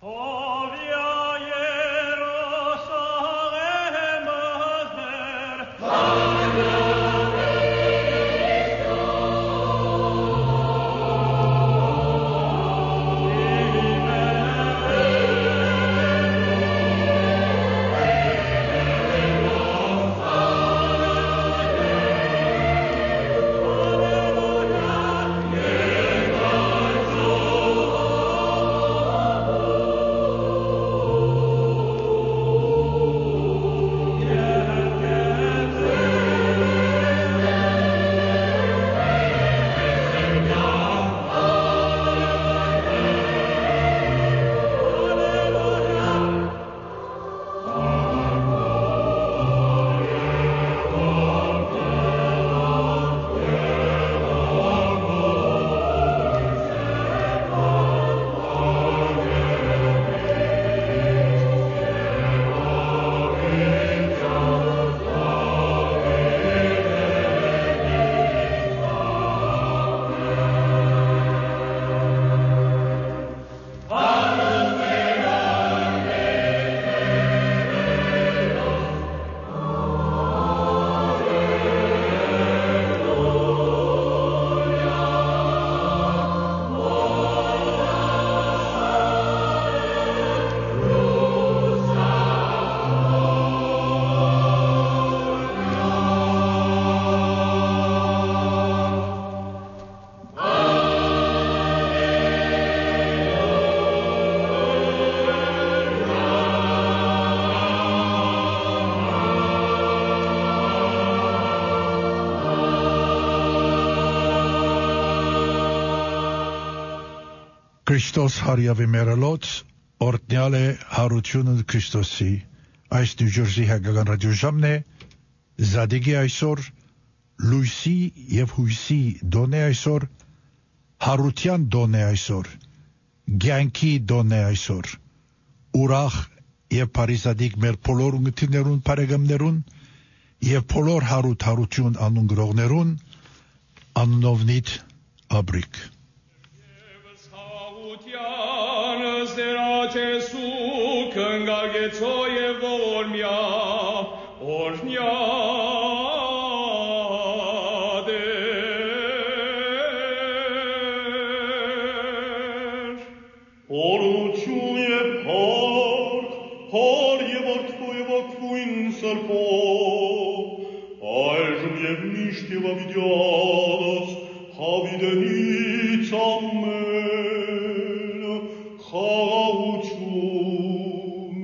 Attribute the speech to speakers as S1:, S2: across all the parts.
S1: Քրիստոս հարյավի մերելոց օրտնյալ է հարությունը Քրիստոսի այս Նյու Ջերսի հայկական ռադիոժամն է Զադիգի այսօր լույսի եւ հույսի դոնե այսօր հարության դոնե այսօր գյանքի դոնե այսօր ուրախ եւ Փարիզադիկ մեր բոլոր ունգթիներուն բարեկամներուն եւ բոլոր հարություն անուն գրողներուն աննովնիտ աբրիկ
S2: Gesù cângagețoie vormia orniader Oruciune por je vortvuin sărpo Aijum je miștiva videadas havidenița mea Χαουτσούν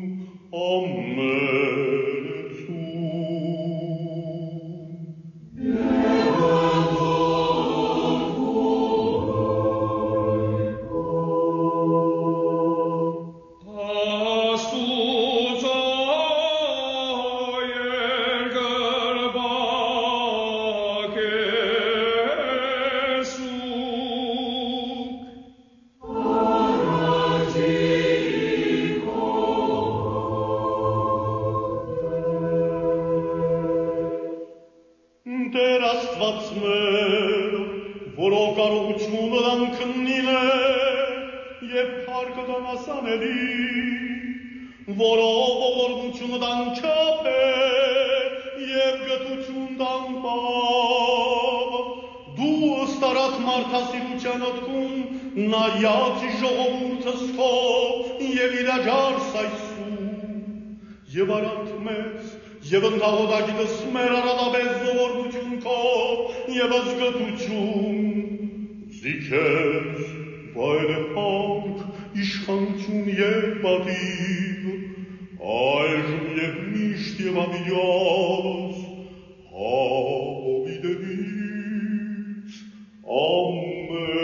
S2: αμέλετσούν. Նայած ժողովուրդս քո եւ իրաջարս այսու եւ արանք մեծ եւ ընդհանրագիտս մեր արադաբեզ զորություն քո եւ ազգություն զիքես վայրեփանք իշխանություն եւ պատիվ այժմ եւ միշտ եւ ամիրյաս հավիդենից ամեն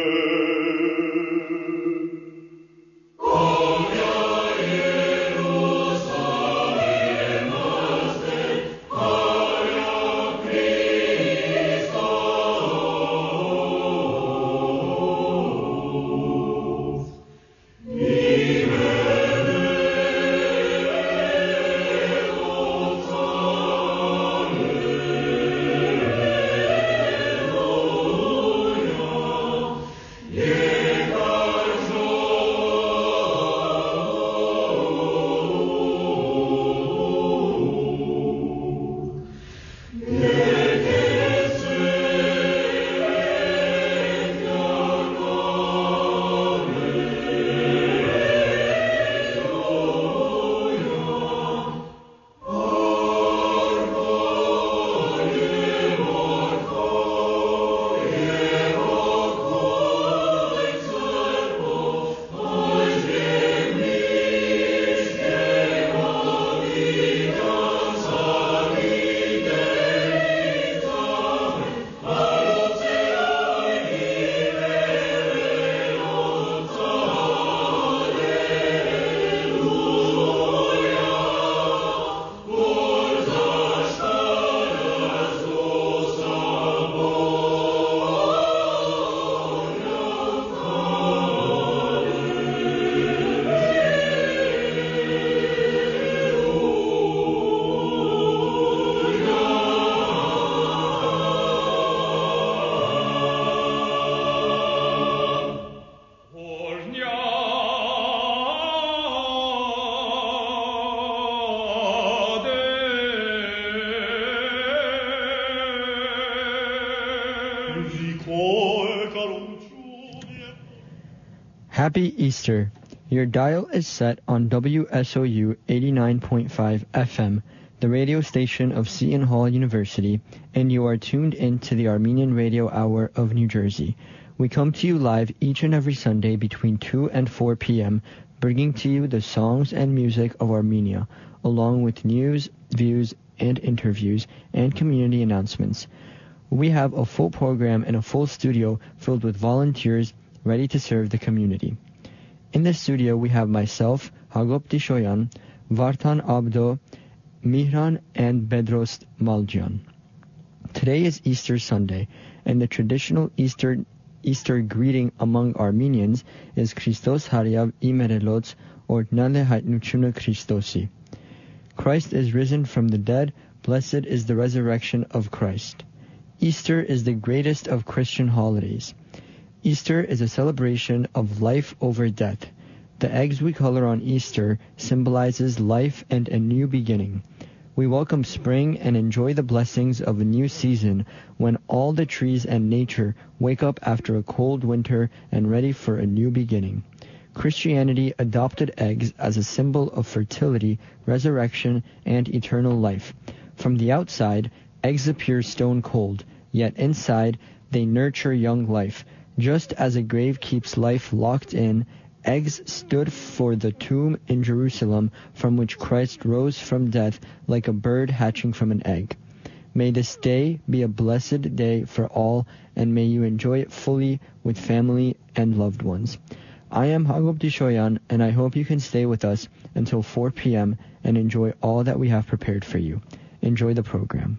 S3: Happy Easter! Your dial is set on WSOU 89.5 FM, the radio station of Seton Hall University, and you are tuned in to the Armenian Radio Hour of New Jersey. We come to you live each and every Sunday between 2 and 4 p.m., bringing to you the songs and music of Armenia, along with news, views, and interviews, and community announcements. We have a full program and a full studio filled with volunteers ready to serve the community. In the studio, we have myself, Hagop Tishoyan, Vartan Abdo, Mihran, and Bedros Maljian. Today is Easter Sunday, and the traditional Easter greeting among Armenians is Christos Hariav Imerelots, or Nale Haitnuchuna Christosi. Christ is risen from the dead, blessed is the resurrection of Christ. Easter is the greatest of Christian holidays. Easter is a celebration of life over death. The eggs we color on Easter symbolizes life and a new beginning. We welcome spring and enjoy the blessings of a new season when all the trees and nature wake up after a cold winter and ready for a new beginning. Christianity adopted eggs as a symbol of fertility, resurrection, and eternal life. From the outside, eggs appear stone cold, yet inside they nurture young life. Just as a grave keeps life locked in, eggs stood for the tomb in Jerusalem from which Christ rose from death like a bird hatching from an egg. May this day be a blessed day for all, and may you enjoy it fully with family and loved ones. I am Hagop Tishoyan, and I hope you can stay with us until 4 p.m. and enjoy all that we have prepared for you. Enjoy the program.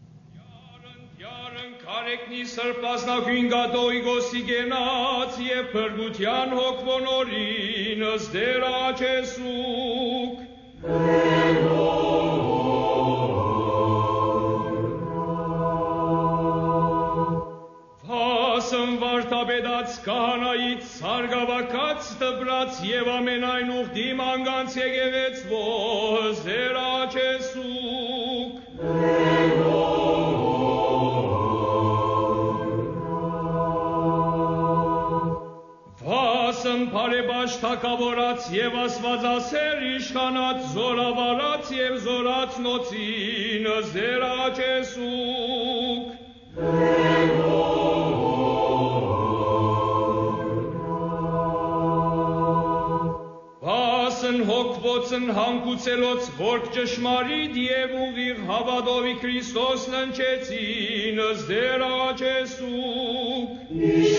S4: Սրպասնագույն գատոյ գոսիգենաց և պրգության հոգվոնորինս դեր աչեսուկ Վասն վարդապետած կահանայից սարգավակած տպրած և ամենայն ուղդիմ անգանց եկեղեցվոս դեր աչեսուկ Բարեբաշ թակավորած և ասվածասեր իշխանած զորավարած և զորած նոցինս դեր աչեսուկ Վասն հոգվոցն հանկուցելոց որք ճշմարիտ և ուղիղ հավատովի Քրիստոս ննչեցինս դեր աչեսուկ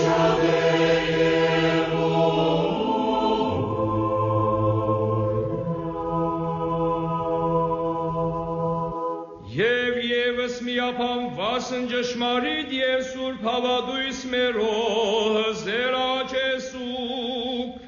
S4: Եվս միապան վասն ճշմարիտ և սուրբ հավատույս մերոհս դեր աչեսուկ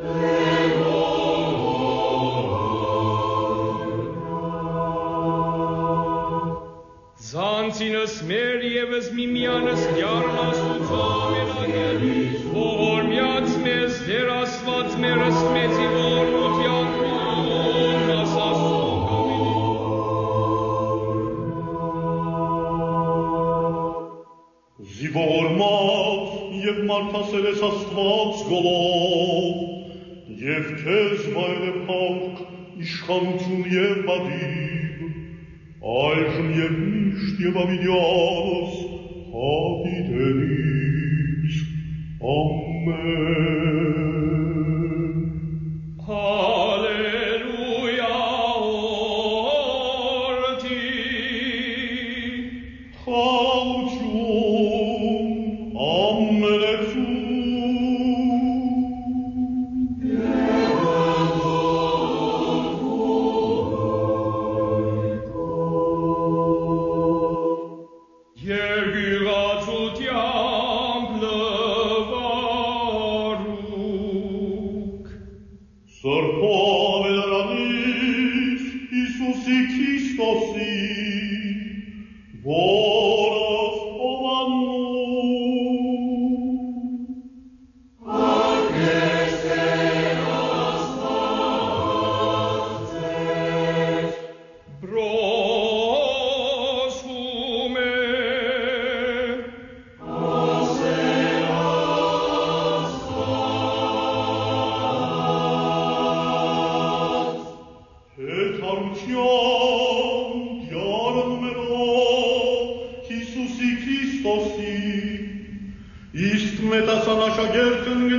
S4: Զանցինս մեր եվս միմյանս գյարն աստուծո մենագել որ միած մեզ դեր ասված մերս մեծի որնուտ յանքում ասասուկ
S2: Զիվորմած և մարդասեր ես աստված գոլով և կեզ վայր է պանք իշխանություն և բադիվ այժմ և միշտ և ամիդյանս հավիտենից ամեն
S4: Հալելույա օրդի Երկյուղացությամբ լվարում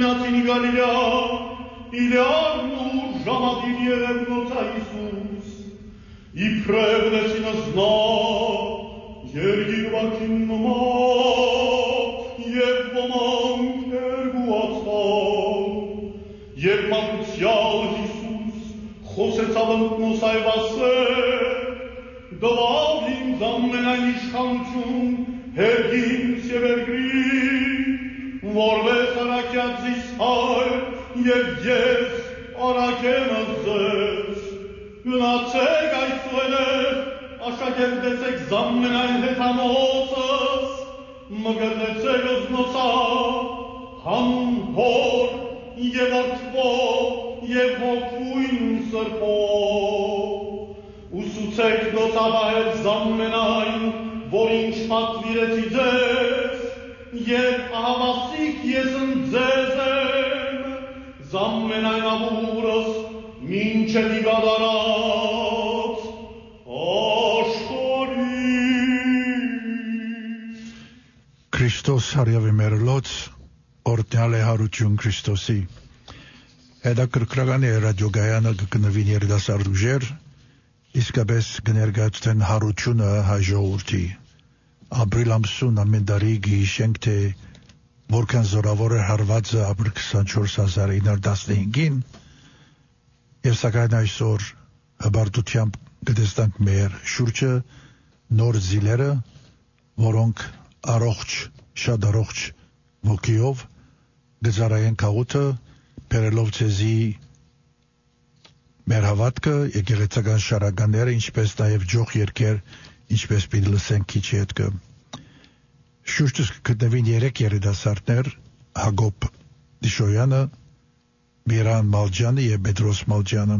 S2: Քնյացին Գալիլա, իլիարն ու ժամադին երևնոցա Իսուս, իպրև լեսինը զնա, երգիրվակին նմա, և ոմանք երգուացան, և մատուցյալ Իսուս, խոսեցավ ընկնոս այվասե, դվավ ինձ ամենայն իշխանություն, հերգինց և երգրի, որպես արակյացիս հայր, և ես արակենը ձեզ, գնացեք այսուհետև, աշակերտեցեք զամենայն հետամոցս, մգրտեցեք ըզնոցա, հանուն հոր և որդվո և հոգվույն սրբո, ուսուցեք նոցավահել զամենայն, որ ինչ պատվիրեցի ձեզ, և ահավասիկ ես ընձեզ եմ, զամենայն ամուրս մինչև իգադարած աշխարհի։
S1: Քրիստոս հարյավի մերլոց, օրտնյալ է հարություն Քրիստոսի։ Հետաքրքրական է ռադիոգայանը կգնվին երիտասարդ ուժեր, իսկապես կներկայացնեն հարությունը հայ ժողովրդի։ Ապրիլ ամսուն ամեն տարի գիշենք թե որքան զորավոր է հարվածը ապրիլ 24/915-ին, եւ սակայն այսօր հբարտությամբ կտեսնանք մեր շուրջը նոր զիլերը, որոնք առողջ, շատ առողջ ոգիով գծարային քաղուտը, բերելով ցեզի մեր հավատքը, եկեղեցական շարականները, ինչպես նաև ջող երգեր, ինչպես պիտի լսենք քիչ հետո։ Շուրջս կգտնվին 3 երիտասարդներ, Հակոբ Դիշոյանը, Miran Maljani and Bedros Maljani.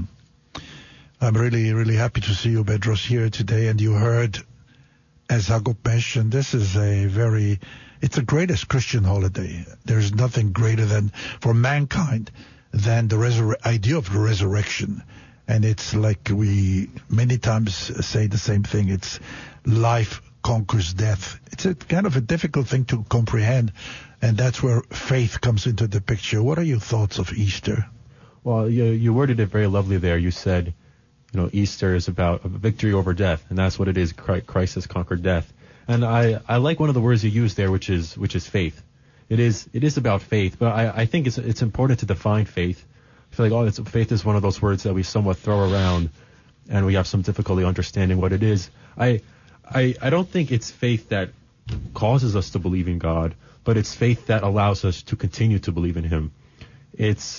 S1: I'm really happy to see you, Bedros, here today. And you heard, as Hagop mentioned, this is it's the greatest Christian holiday. There's nothing greater for mankind than the idea of the resurrection. And it's like we many times say the same thing. It's life conquers death. It's a kind of a difficult thing to comprehend. And that's where faith comes into the picture. What are your thoughts of Easter?
S5: Well, you worded it very lovely there. You said, Easter is about a victory over death, and that's what it is. Christ has conquered death. And I like one of the words you used there, which is faith. It is about faith, but I think it's important to define faith. I feel like faith is one of those words that we somewhat throw around, and we have some difficulty understanding what it is. I don't think it's faith that causes us to believe in God, but it's faith that allows us to continue to believe in Him. It's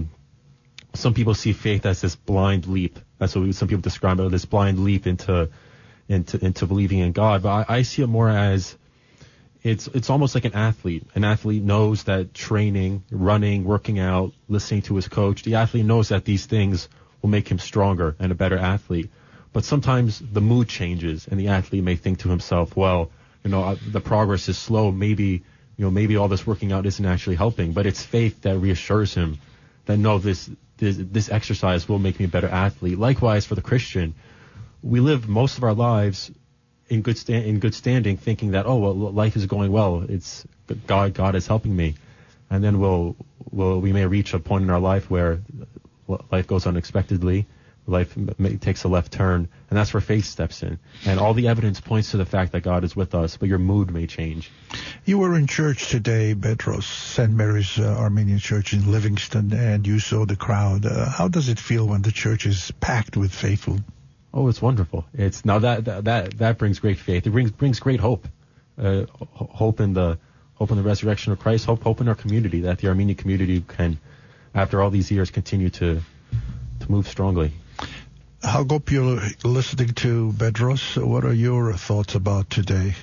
S5: some people see faith as this blind leap. That's what some people describe it, this blind leap into believing in God. But I see it more as it's almost like an athlete. An athlete knows that training, running, working out, listening to his coach, the athlete knows that these things will make him stronger and a better athlete. But sometimes the mood changes, and the athlete may think to himself, well, the progress is slow. Maybe all this working out isn't actually helping. But it's faith that reassures him that no, this exercise will make me a better athlete. Likewise, for the Christian, we live most of our lives in good standing, thinking that life is going well. It's God is helping me, and then we may reach a point in our life where life goes unexpectedly. Life takes a left turn, and that's where faith steps in. And all the evidence points to the fact that God is with us, but your mood may change.
S1: You were in church today, Bedros, St. Mary's Armenian Church in Livingston, and you saw the crowd. How does it feel when the church is packed with faithful?
S5: Oh, it's wonderful. It's now that brings great faith. It brings great hope, hope in the resurrection of Christ, hope in our community, that the Armenian community can, after all these years, continue to move strongly.
S1: Hagop, you're listening to Bedros. What are your thoughts about today?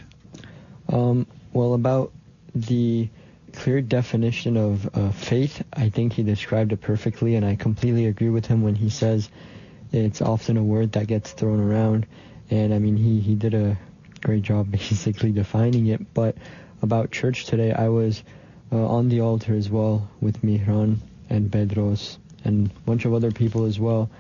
S3: Well, about the clear definition of faith, I think he described it perfectly, and I completely agree with him when he says it's often a word that gets thrown around, and I mean, he did a great job basically defining it. But about church today, I was on the altar as well with Mihran and Bedros and a bunch of other people as well.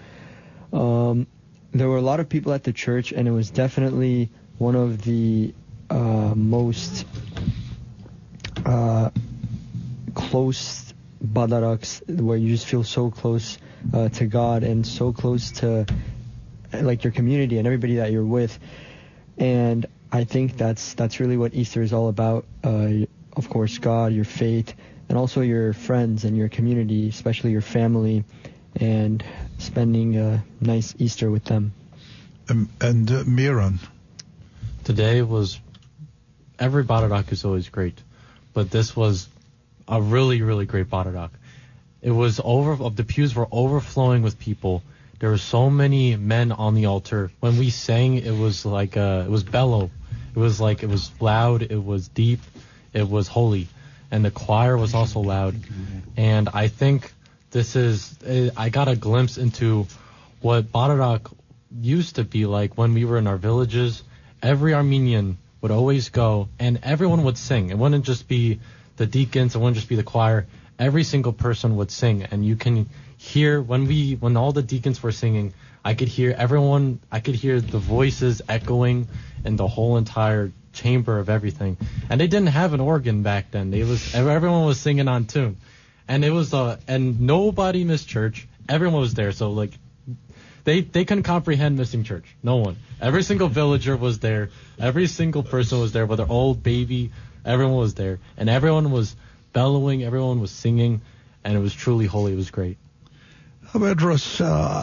S3: There were a lot of people at the church, and it was definitely one of the most close badaraks where you just feel so close to God and so close to like your community and everybody that you're with. And I think that's really what Easter is all about. Of course, God, your faith, and also your friends and your community, especially your family, and spending a nice Easter with them.
S1: And Miran?
S5: Today was, every Badarak is always great, but this was a really, really great Badarak. It was the pews were overflowing with people. There were so many men on the altar. When we sang, it was like, it was bellow. It was like, it was loud, it was deep, it was holy. And the choir was also loud. And I think I got a glimpse into what Badarak used to be like when we were in our villages. Every Armenian would always go, and everyone would sing. It wouldn't just be the deacons, it wouldn't just be the choir. Every single person would sing, and you can hear when all the deacons were singing, I could hear the voices echoing in the whole entire chamber of everything. And they didn't have an organ back then. Everyone was singing on tune. And it was and nobody missed church. Everyone was there. So like they couldn't comprehend missing church. No one. Every single villager was there. Every single person was there, whether old, baby, everyone was there. And everyone was bellowing, everyone was singing, and it was truly holy. It was great.
S1: Vedros,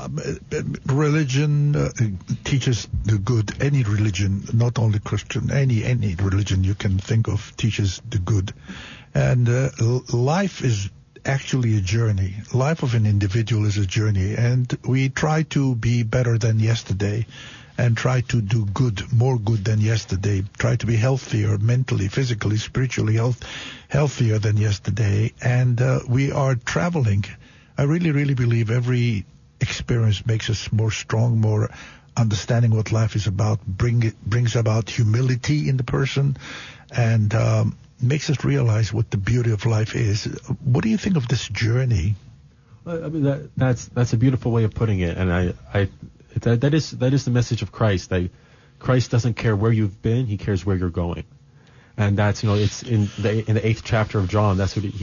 S1: religion teaches the good. Any religion, not only Christian, any religion you can think of teaches the good. And life is actually a journey. Life of an individual is a journey. And we try to be better than yesterday and try to do good, more good than yesterday. Try to be healthier mentally, physically, spiritually, healthier than yesterday. And we are traveling. I really, really believe every experience makes us more strong, more understanding what life is about, brings about humility in the person, and makes us realize what the beauty of life is. What do you think of this journey?
S5: I mean, that's a beautiful way of putting it, and that is the message of Christ. That Christ doesn't care where you've been; He cares where you're going, and that's it's in the 8th chapter of John. That's what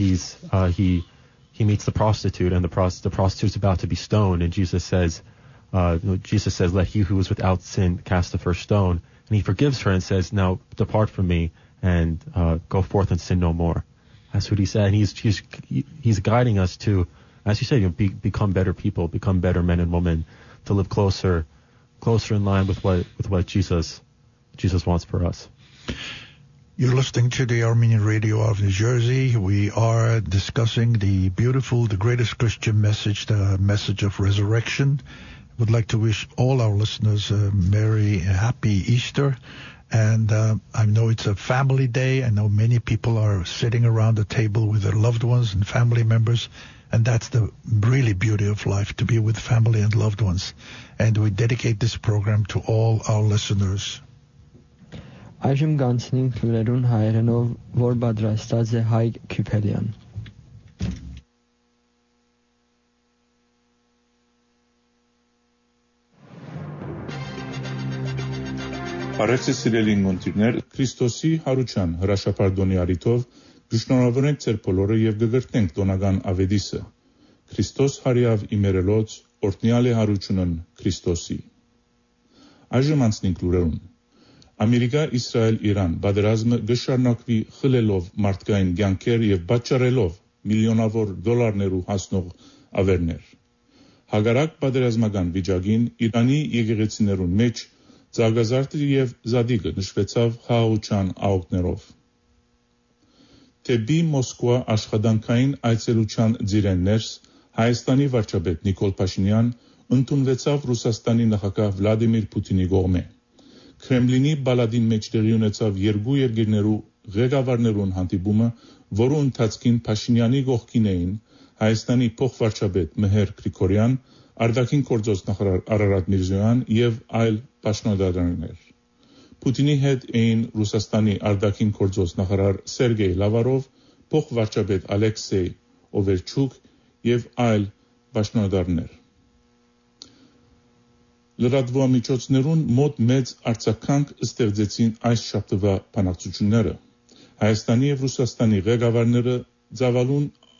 S5: he meets the prostitute, and the prostitute's about to be stoned, and Jesus says, let he who is without sin cast the first stone. And he forgives her and says, now depart from me and go forth and sin no more. That's what he said. And he's guiding us to, as you said, become better people, become better men and women, to live closer in line with what Jesus wants for us.
S1: You're listening to the Armenian Radio of New Jersey. We are discussing the greatest Christian message, the message of resurrection. I would like to wish all our listeners a happy Easter. And I know it's a family day. I know many people are sitting around the table with their loved ones and family members. And that's the really beauty of life, to be with family and loved ones. And we dedicate this program to all our listeners.
S3: Այժմ կանցնենք լուրերուն հայերենով, որ պատրաստած է Հայկ Քյուփելյան։
S6: Արեցի սիրելի մոնտիրներ, Քրիստոսի հարության հրաշապարդոնի արիթով գշնորհավորենք ձեր բոլորը եւ գգրտենք տոնական ավետիսը։ Քրիստոս հարիավ իմերելոց, օրտնյալ է հարությունն Քրիստոսի։ Այժմ անցնենք լուրերուն։ Ամերիկա, Իսրայել, Իրան պատերազմը գշարունակվի խլելով մարդկային կյանքեր եւ պատճառելով միլիոնավոր դոլարներու հասնող ավերներ։ Հագարակ պատերազմական վիճակին Իրանի եկեղեցիներուն մեջ Զարգազարդը եւ Զադիգը նշվեցավ խաղաղության աղոթներով։ Թեբի Մոսկվա աշխատանքային այցելության ձիրեններս Հայաստանի վարչապետ Նիկոլ Փաշինյան ընդունվեցավ Ռուսաստանի նախագահ Վլադիմիր Պուտինի կողմէ։ Քրեմլինի բալադին մեջ տեղի ունեցավ երկու երկրներու ղեկավարներուն հանդիպումը, որու ընթացքին Փաշինյանի կողքին էին Հայաստանի փոխվարչապետ Մեհեր Գրիգորյան, արտաքին գործոս նախարար Արարատ Միրզոյան եւ այլ պաշտոնատարներ։ Պուտինի հետ էին Ռուսաստանի արտաքին գործոս նախարար Սերգեյ Լավարով, փոխվարչապետ Ալեքսեյ Օվերչուկ եւ այլ պաշտոնատարներ։ Լրատվամիջոցներուն մոտ մեծ արձագանք ստեղծեցին այս շաբթվա բանակցությունները։ Հայաստանի եւ Ռուսաստանի ղեկավարները ծավալուն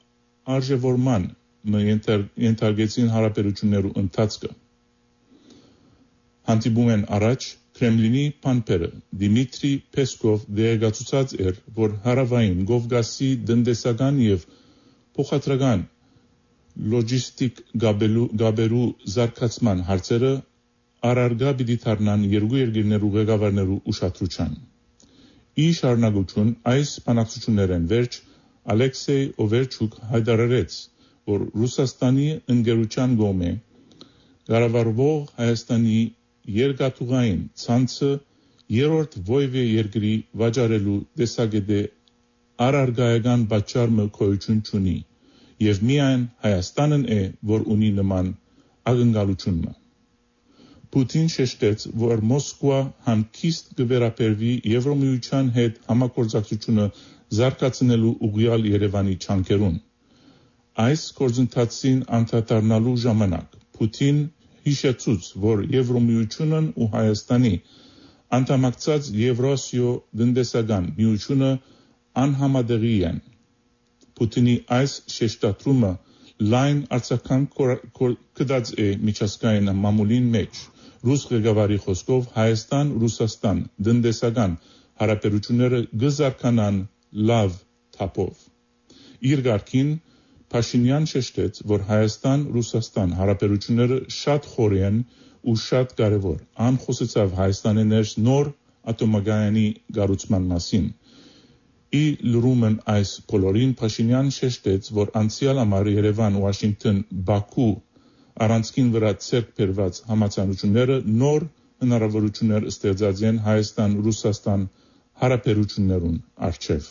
S6: արժևորման ենթարկեցին հարաբերություններու ընթացքը։ Հանդիպում են առաջ Կրեմլինի փանփերը Դիմիտրի Պեսկով դեղեցուցած էր, որ հարավային Կովկասի տնտեսական եւ փոխադրական լոջիստիկ գաբերու զարգացման հարցերը առարգա պիտի դառնան երկու երկրներու ղեկավարներու ուշադրության։ Ի շարունակություն այս բանակցություններեն վերջ Ալեքսեյ Օվերչուկ հայտարարեց, որ Ռուսաստանի ընկերության կողմէ կառավարվող Հայաստանի երկաթուղային ցանցը երրորդ ովյե երկրի վաճառելու տեսակետը առարգայական պատճառը գոյություն չունի եւ միայն Հայաստանն է, որ ունի նման ակնկալությունը։ Պուտին շեշտեց, որ Մոսկվա հանգիստ կվերապերվի Եվրոմիության հետ համագործակցությունը զարգացնելու ուղղյալ Երևանի չանքերուն։ Այս գործընթացին անդրադառնալու ժամանակ Պուտին հիշեցուց, որ Եվրոմիությունն ու Հայաստանի անդամակցած Եվրասիո տնտեսական միությունը անհամատեղի են։ Պուտինի այս շեշտադրումը լայն արձագանք կդած է միջազգային մամուլին մեջ։ Ռուս ղեկավարի խոսքով Հայաստան-Ռուսաստան տնտեսական հարաբերությունները կզարգանան լավ թափով։ Իր ղարքին Փաշինյան շեշտեց, որ Հայաստան-Ռուսաստան հարաբերությունները շատ խոր են ու շատ կարևոր։ Ան խոսեցավ Հայաստանի ներս նոր ատոմագայանի կառուցման մասին։ Ի լրումն այս բոլորին Փաշինյան շեշտեց, որ անցյալ ամառ Երևան-Վաշինգտոն Բաքու առանցքին վրա ցերկ բերված համացանությունները նոր հնարավորություններ ստեղծած են Հայաստան-Ռուսաստան հարաբերություններուն առջև։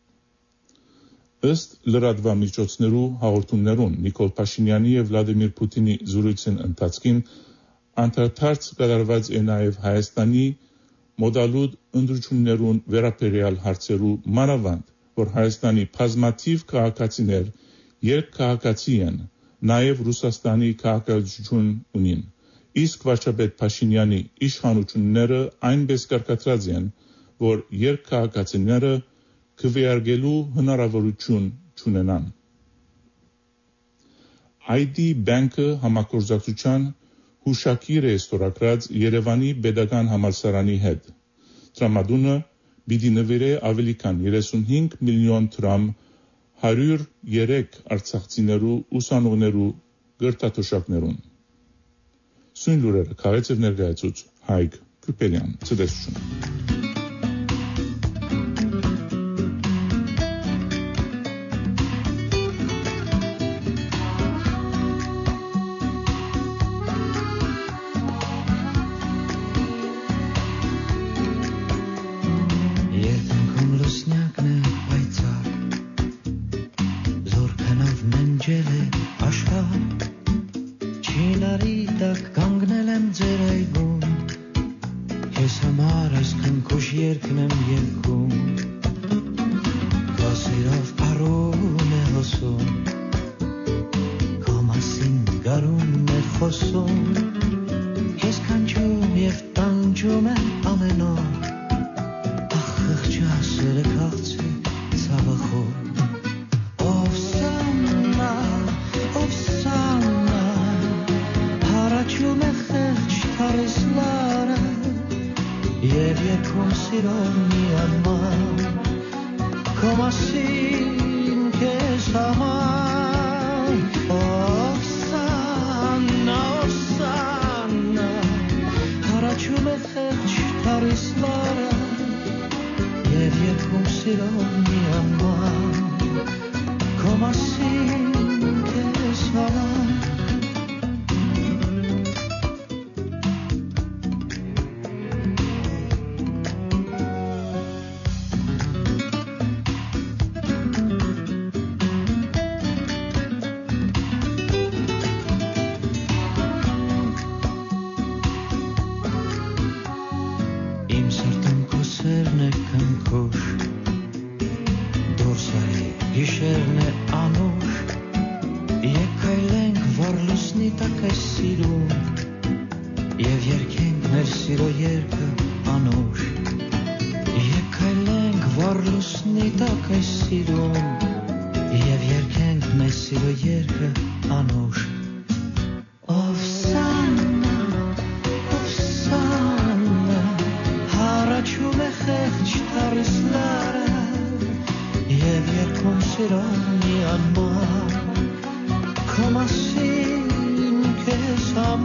S6: Ըստ լրատվամիջոցներու հաղորդումներուն Նիկոլ Փաշինյանի եւ Վլադիմիր Պուտինի զրույցին ընթացքին անդրադարձ կատարված է նաեւ Հայաստանի մոդալուտ ընդրություններուն վերաբերյալ հարցերու մանավանդ, որ Հայաստանի բազմաթիվ քաղաքացիներ երկքաղաքացի են, նաեւ Ռուսաստանի քաղաքացիություն ունին։ Իսկ վարչապետ Փաշինյանի իշխանությունները այնպես կարգադրած են, որ երկքաղաքացիները քվեարկելու հնարավորություն չունենան։ ID Bank-ը համագործակցության հուշագիր է ստորագրած Երևանի Պետական համալսարանի հետ։ Տրամադրությունը պիտի նվիրե ավելի քան 35 միլիոն դրամ 103 արցախցիներու ուսանողներու գրտաթոշակներուն։ Սույն լուրերը քաղեցև ներկայացուց Հայկ Կուպելյան, ցտեսություն։
S7: Սիրո երկը անոր Ովսաննա Ովսաննա Հարաչում է խեղճ տարիսլարը Եվ երկում սիրո մի անմար Քո մասին քեզ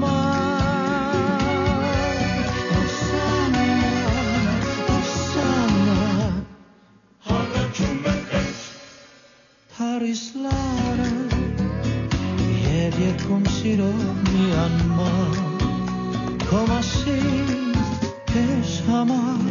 S7: համար Ովսաննա Ովսաննա Հարաչում է խեղճ տարիսլարը Եվ երկում սիրո մի անմար Քո մասին քեզ համար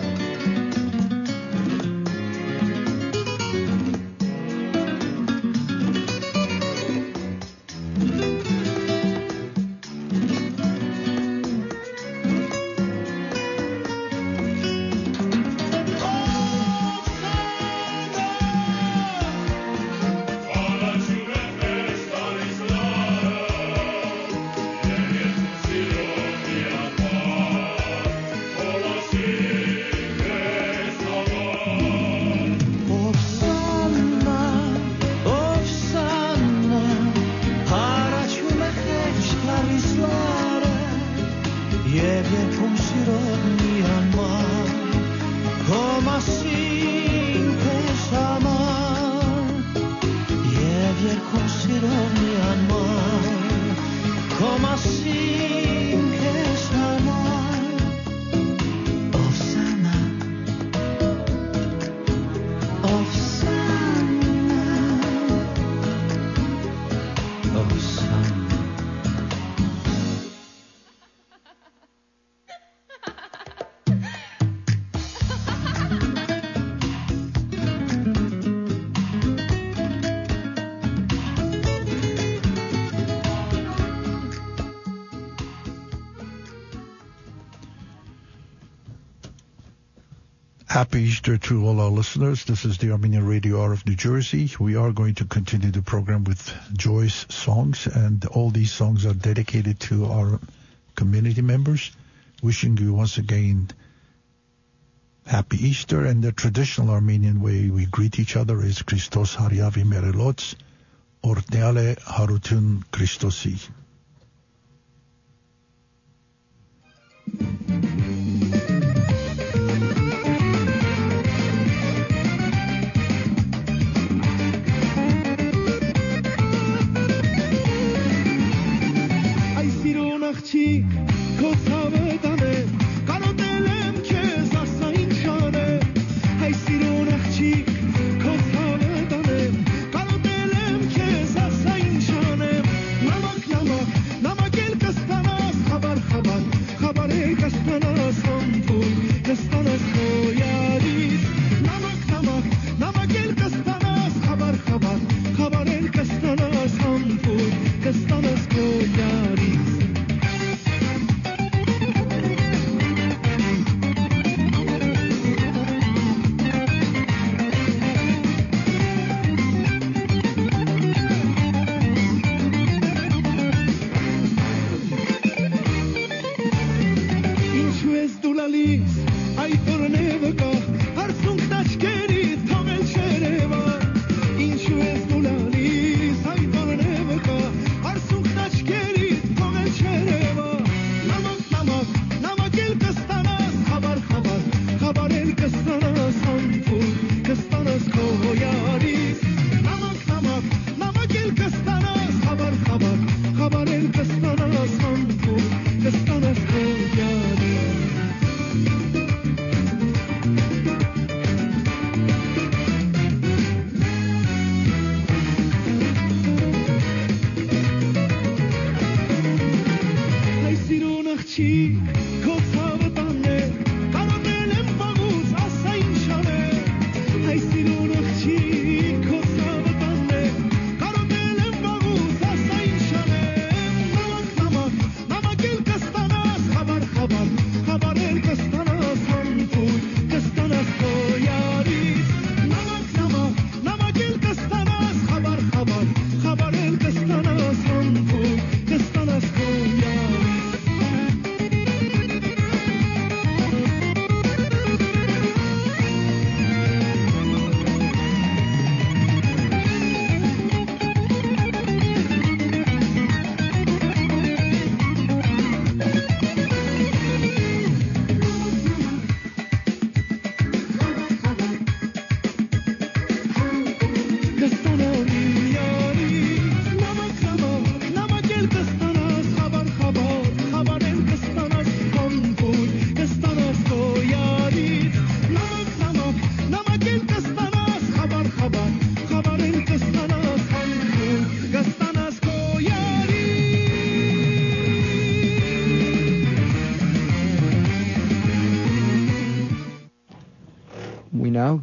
S1: Happy Easter to all our listeners. This is the Armenian Radio Hour of New Jersey. We are going to continue the program with Joyce songs, and all these songs are dedicated to our community members. Wishing you once again Happy Easter. And the traditional Armenian way we greet each other is Christos Haryavi Merelots, Ortneale Harutun Christosi.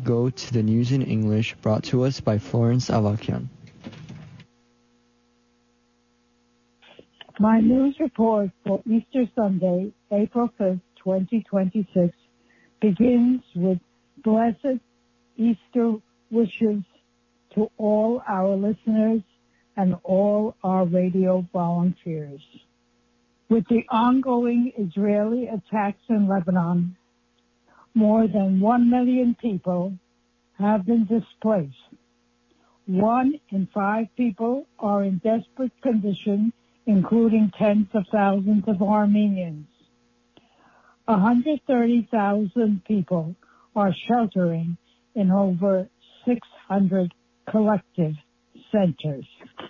S3: go to the news in English brought to us by Florence Avakian.
S8: My news report for Easter Sunday, April 5th, 2026, begins with blessed Easter wishes to all our listeners and all our radio volunteers. With the ongoing Israeli attacks in Lebanon, more than 1 million people have been displaced. 1 in 5 people are in desperate condition, including tens of thousands of Armenians. 130,000 people are sheltering in over 600 collective centers.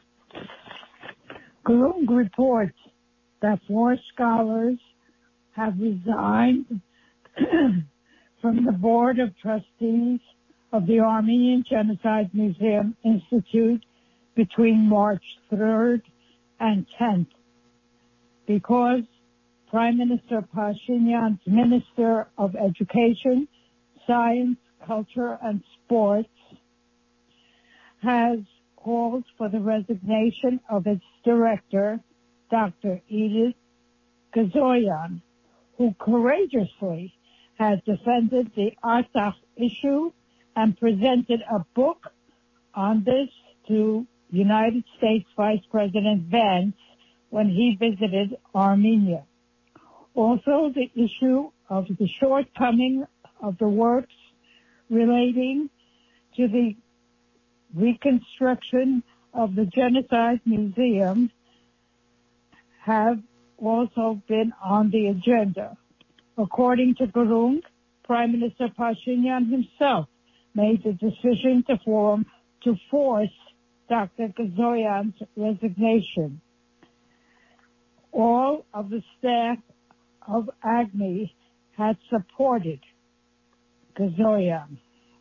S8: Gurung reports that 4 scholars have resigned from the Board of Trustees of the Armenian Genocide Museum Institute between March 3rd and 10th because Prime Minister Pashinyan's Minister of Education, Science, Culture, and Sports has called for the resignation of its director, Dr. Edith Gazoyan, who courageously has defended the Artsakh issue and presented a book on this to United States Vice President Vance when he visited Armenia. Also, the issue of the shortcoming of the works relating to the reconstruction of the Genocide Museum have also been on the agenda. According to Gurung, Prime Minister Pashinyan himself made the decision to force Dr. Gazoyan's resignation. All of the staff of AGMI had supported Gazoyan.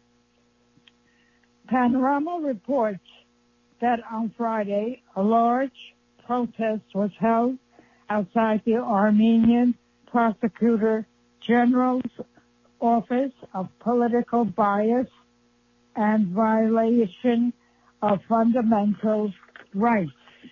S8: Panorama reports that on Friday, a large protest was held outside the Armenian Prosecutor General's Office of Political Bias and Violation of Fundamental Rights.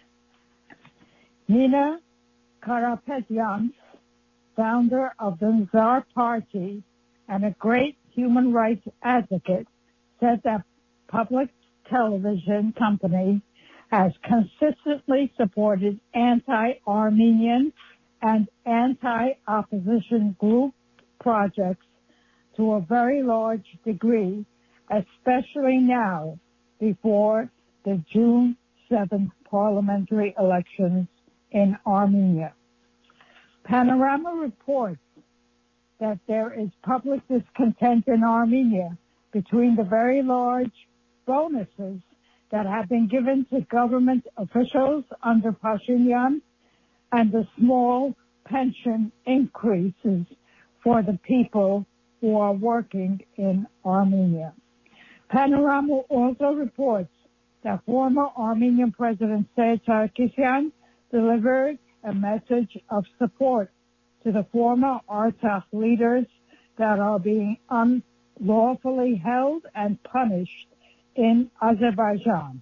S8: Nina Karapetyan, founder of the Nizar Party and a great human rights advocate, said that public television company has consistently supported anti-Armenian and anti-opposition group projects to a very large degree, especially now before the June 7th parliamentary elections in Armenia. Panorama reports that there is public discontent in Armenia between the very large bonuses that have been given to government officials under Pashinyan and the small pension increases for the people who are working in Armenia. Panorama also reports that former Armenian President Seyyed Sarkisyan delivered a message of support to the former Artsakh leaders that are being unlawfully held and punished in Azerbaijan.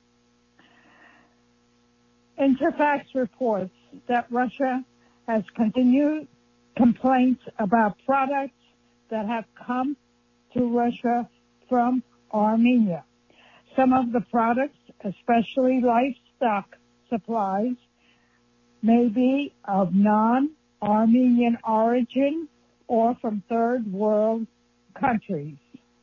S8: Interfax reports that Russia has continued complaints about products that have come to Russia from Armenia. Some of the products, especially livestock supplies, may be of non-Armenian origin or from third world countries.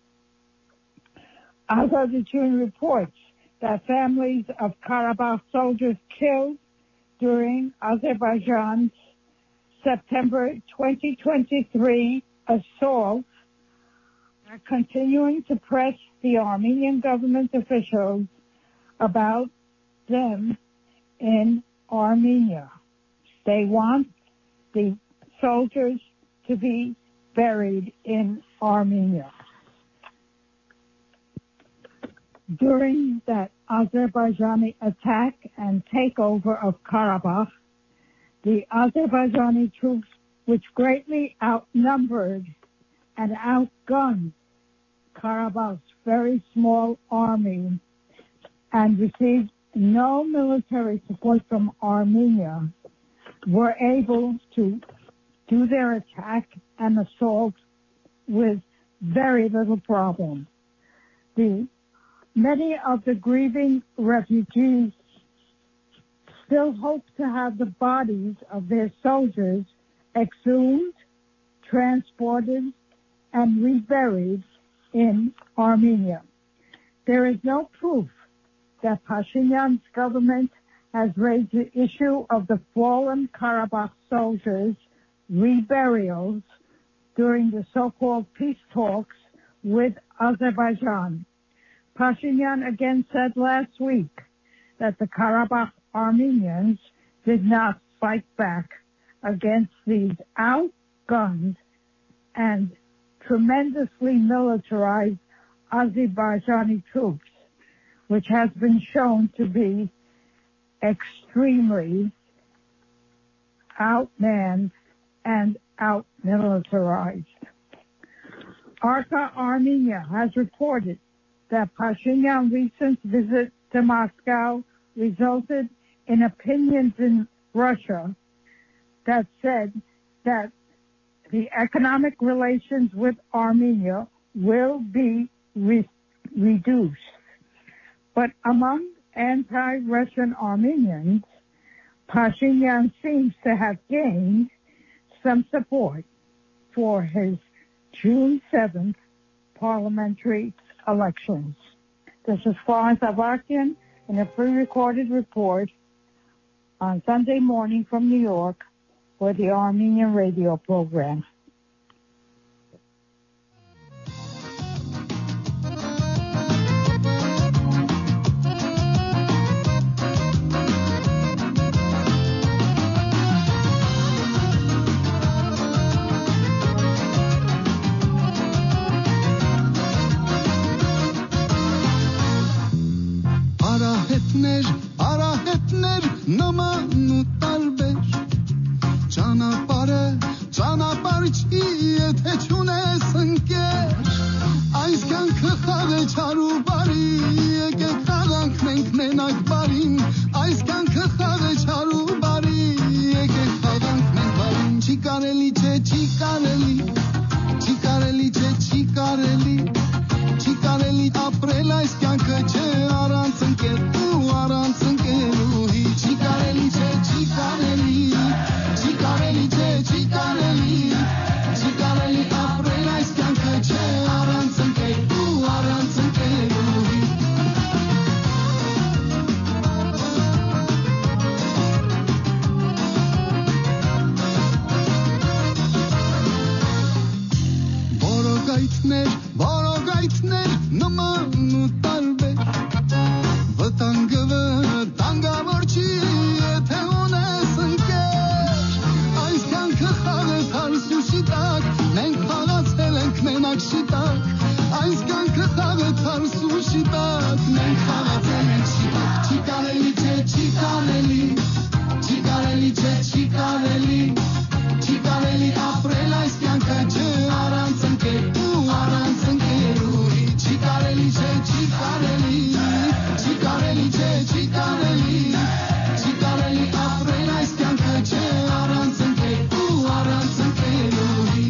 S8: Azerbaijan reports that families of Karabakh soldiers killed during Azerbaijan's September 2023 assault are continuing to press the Armenian government officials about them in Armenia. They want the soldiers to be buried in Armenia. During that Azerbaijani attack and takeover of Karabakh, the Azerbaijani troops, which greatly outnumbered and outgunned Nagorno-Karabakh's very small army and received no military support from Armenia, were able to do their attack and assault with very little problem. Many of the grieving refugees still hope to have the bodies of their soldiers exhumed, transported, and reburied in Armenia. There is no proof that Pashinyan's government has raised the issue of the fallen Karabakh soldiers' reburials during the so-called peace talks with Azerbaijan. Pashinyan again said last week that the Karabakh Armenians did not fight back against these outgunned and tremendously militarized Azerbaijani troops, which has been shown to be extremely outmanned and out-militarized. Arka Armenia has reported that Pashinyan's recent visit to Moscow resulted in opinions in Russia that said that the economic relations with Armenia will be reduced. But among anti-Russian Armenians, Pashinyan seems to have gained some support for his June 7th parliamentary elections. This is Florence Avakian in a pre-recorded report on Sunday morning from New York for the Armenian radio program.
S9: Արահետներ նման ու տարբեր ճանապարհ չի եթե չունես ընկեր այս կյանքը խաղ է չար ու բարի եկեք խաղանք մենք մենակ բարին այս կյանքը խաղ է չար ու բարի եկեք խաղանք մենք բարին չի կարելի չէ չի կարելի ապրել այս կյանքը չէ առանց ընկեր առանց ընկերուհի չի կարելի չէ չի կարելի ապրել այս կյանքը չէ առանց ընկեր առանց ընկերուհի Որոգայթներ նման ու տարբեր վտանգավոր չի եթե ունես ընկեր այս կյանքը խաղ է թարս ու շիտակ մենք խաղացել ենք մենակ շիտակ այս կյանքը խաղ է թարս ու շիտակ մենք խաղացել ենք շիտակ չի կարելի չէ չի կարելի ապրել այս կյանքը չէ առանց ընկեր առանց ընկերուհի չի կարելի չէ չի կարելի ապրել այս կյանքը չէ առանց ընկեր առանց ընկերուհի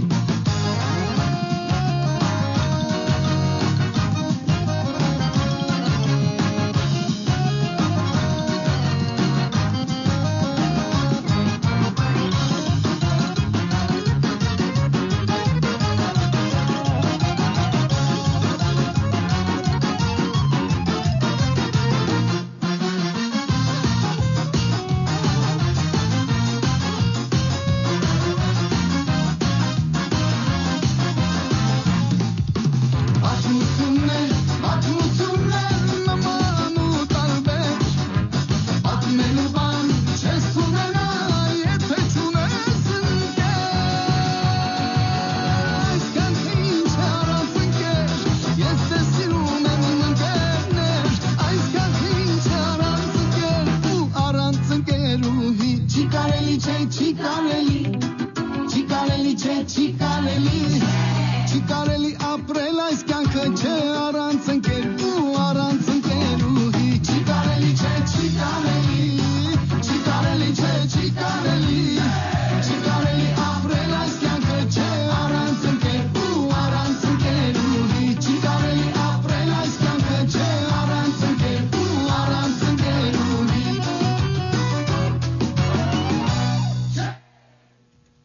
S9: Չի կարելի ապրել այս կյանքը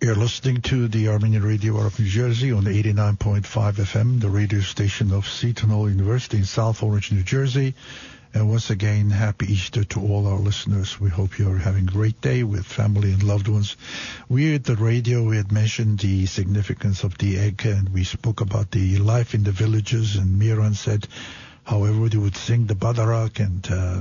S1: You're listening to the Armenian Radio out of New Jersey on 89.5 FM, the radio station of Seton Hall University in South Orange, New Jersey. And once again, happy Easter to all our listeners. We hope you're having a great day with family and loved ones. We at the radio, we had mentioned the significance of the egg, and we spoke about the life in the villages, and Miran said how everybody would sing the Badarak, and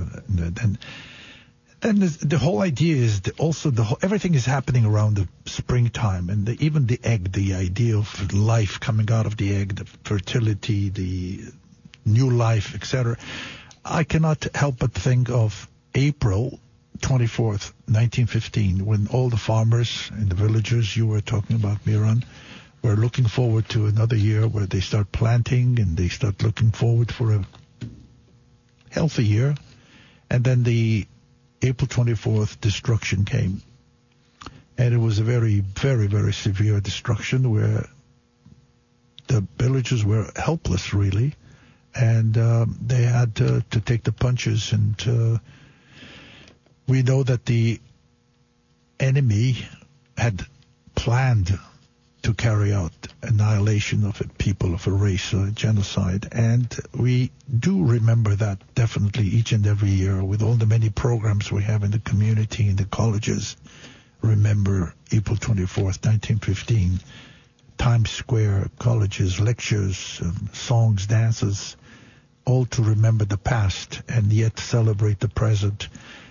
S1: then the whole idea is everything is happening around the springtime, and even the egg, the idea of life coming out of the egg, the fertility, the new life, etc. I cannot help but think of April 24th, 1915, when all the farmers in the villages you were talking about, Miran, were looking forward to another year where they start planting and they start looking forward for a healthy year. And then the April 24th destruction came. And it was a very, very, very severe destruction where the villagers were helpless, really. And they had to take the punches. And we know that the enemy had planned to carry out annihilation of a people, of a race, genocide. And we do remember that definitely each and every year with all the many programs we have in the community, in the colleges. Remember April 24th, 1915, Times Square, colleges, lectures, songs, dances, all to remember the past and yet celebrate the present.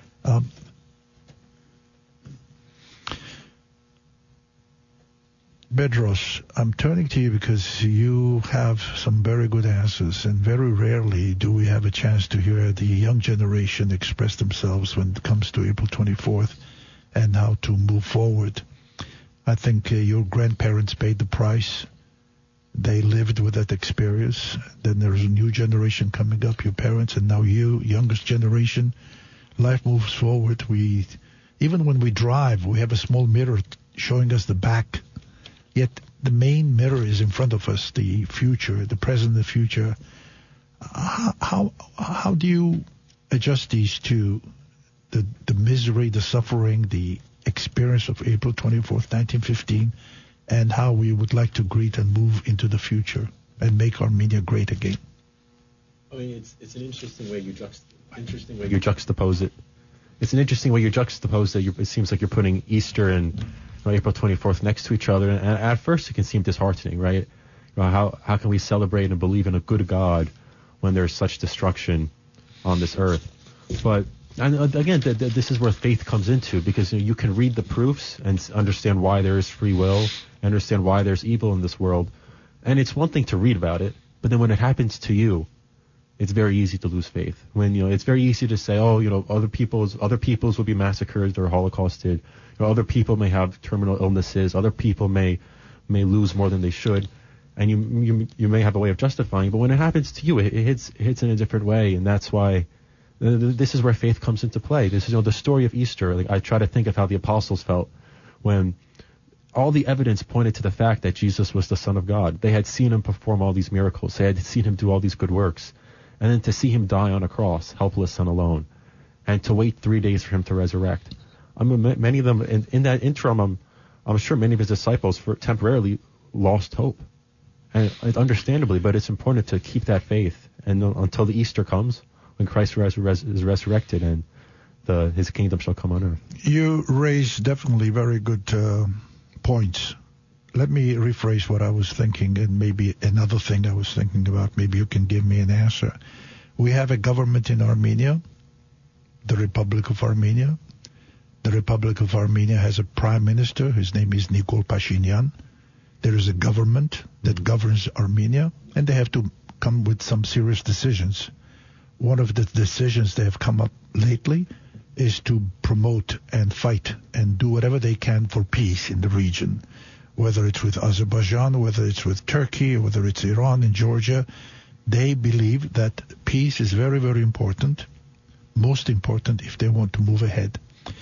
S1: Bedros, I'm turning to you because you have some very good answers, and very rarely do we have a chance to hear the young generation express themselves when it comes to April 24th and how to move forward. I think your grandparents paid the price. They lived with that experience. Then there's a new generation coming up, your parents, and now you, youngest generation. Life moves forward. Even when we drive, we have a small mirror showing us the back. Yet the main mirror is in front of us, the future, the present, the future. How do you adjust these two, the misery, the suffering, the experience of April 24th, 1915, and how we would like to greet and move into the future and make Armenia great again?
S5: I mean, it's an interesting way you juxtapose it. It's an interesting way you juxtapose that. It seems like you're putting Easter and April 24th next to each other, and at first it can seem disheartening, right? How can we celebrate and believe in a good God when there's such destruction on this earth? But and again, this is where faith comes into, because you can read the proofs and understand why there is free will, understand why there's evil in this world, and it's one thing to read about it, but then when it happens to you, it's very easy to lose faith. When it's very easy to say, other peoples will be massacred or holocausted. Other people may have terminal illnesses. Other people may lose more than they should, and you may have a way of justifying. But when it happens to you, it hits in a different way, and that's why this is where faith comes into play. This is the story of Easter. Like, I try to think of how the apostles felt when all the evidence pointed to the fact that Jesus was the Son of God. They had seen him perform all these miracles. They had seen him do all these good works, and then to see him die on a cross, helpless and alone, and to wait 3 days for him to resurrect. Many of them, in that interim, I'm sure many of his disciples temporarily lost hope, and understandably. But it's important to keep that faith, and until the Easter comes, when Christ is resurrected, and his kingdom shall come on earth.
S1: You raised definitely very good points. Let me rephrase what I was thinking, and maybe another thing I was thinking about. Maybe you can give me an answer. We have a government in Armenia, the Republic of Armenia. The Republic of Armenia has a prime minister. His name is Nikol Pashinyan. There is a government that governs Armenia, and they have to come with some serious decisions. One of the decisions they have come up lately is to promote and fight and do whatever they can for peace in the region, whether it's with Azerbaijan, whether it's with Turkey, or whether it's Iran and Georgia. They believe that peace is very, very important, most important if they want to move ahead.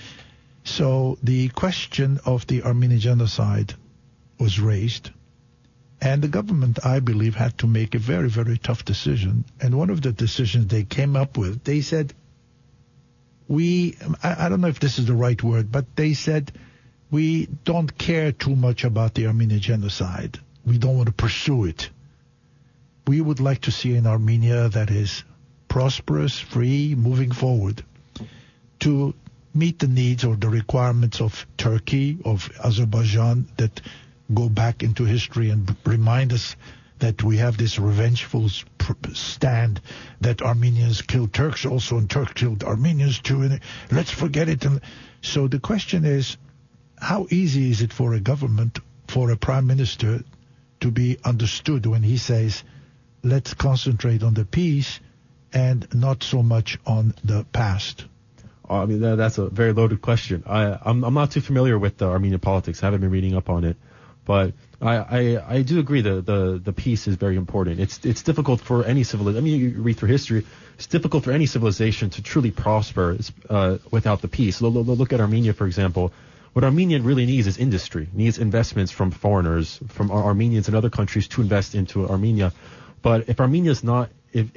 S1: So the question of the Armenian genocide was raised, and the government, I believe, had to make a very, very tough decision. And one of the decisions they came up with, they said, I don't know if this is the right word, but they said, we don't care too much about the Armenian genocide. We don't want to pursue it. We would like to see an Armenia that is prosperous, free, moving forward, to meet the needs or the requirements of Turkey, of Azerbaijan, that go back into history and remind us that we have this revengeful stand that Armenians killed Turks also, and Turks killed Armenians too, and let's forget it. And so the question is, how easy is it for a government, for a prime minister, to be understood when he says, let's concentrate on the peace and not so much on the past?
S5: I mean, that's a very loaded question. I'm not too familiar with the Armenian politics. I haven't been reading up on it. But I do agree the peace is very important. It's difficult for any civilization. I mean, you read through history. It's difficult for any civilization to truly prosper without the peace. Look at Armenia, for example. What Armenia really needs is industry. Needs investments from foreigners, from Armenians and other countries to invest into Armenia. But if Armenia is not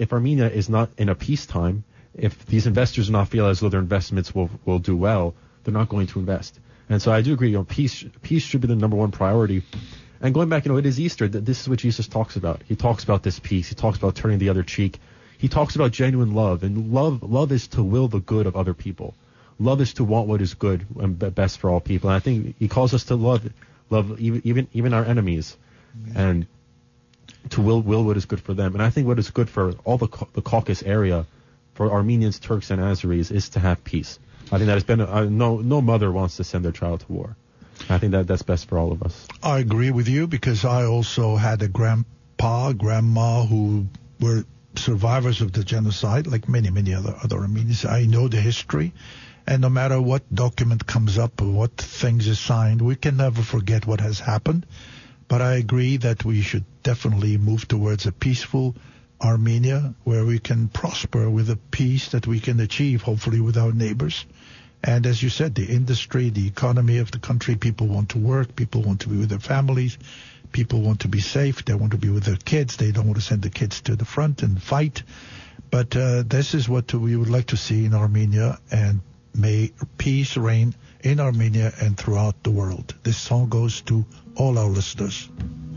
S5: in a peacetime, if these investors do not feel as though their investments will do well, they're not going to invest. And so I do agree, peace should be the number one priority. And going back, it is Easter. This is what Jesus talks about. He talks about this peace. He talks about turning the other cheek. He talks about genuine love. And love is to will the good of other people. Love is to want what is good and best for all people. And I think he calls us to love even our enemies, and to will what is good for them. And I think what is good for all the Caucasus area, for Armenians, Turks, and Azeris, is to have peace. I think that has been no mother wants to send their child to war. I think that's best for all of us.
S1: I agree with you, because I also had a grandma who were survivors of the genocide, like many other Armenians. I know the history, and no matter what document comes up or what things is signed, we can never forget what has happened. But I agree that we should definitely move towards a peaceful Armenia, where we can prosper with the peace that we can achieve, hopefully, with our neighbors. And as you said, the industry, the economy of the country, people want to work, people want to be with their families, people want to be safe, they want to be with their kids, they don't want to send the kids to the front and fight. But this is what we would like to see in Armenia, and may peace reign in Armenia and throughout the world. This song goes to all our listeners.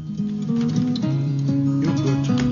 S1: You're good.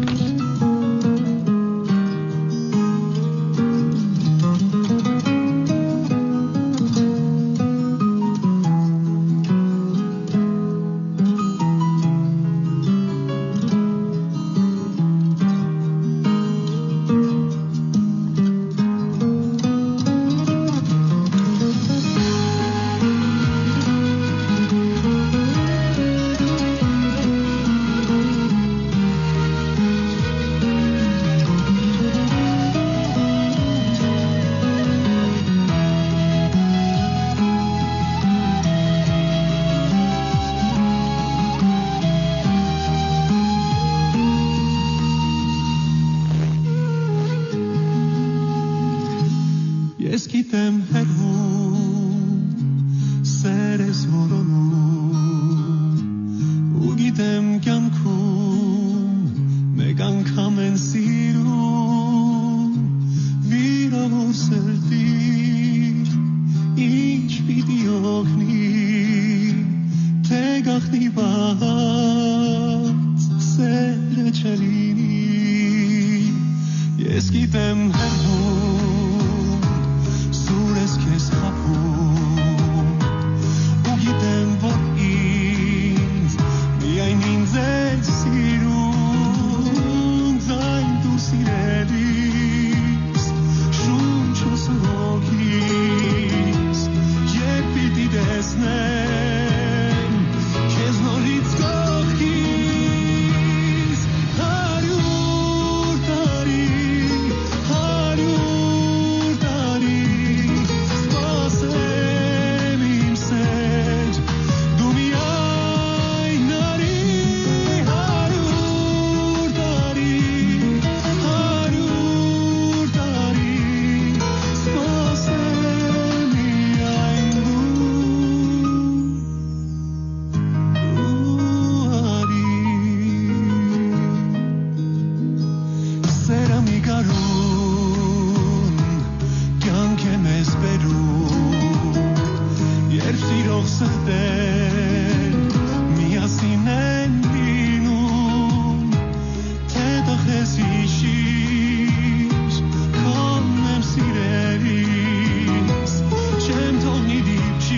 S7: սիրող սրտեր միասին են լինում թե տխես իշիր կանեմ սիրելիս չեմ թողնի դիպչի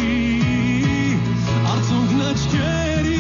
S7: արցունքն աչքերի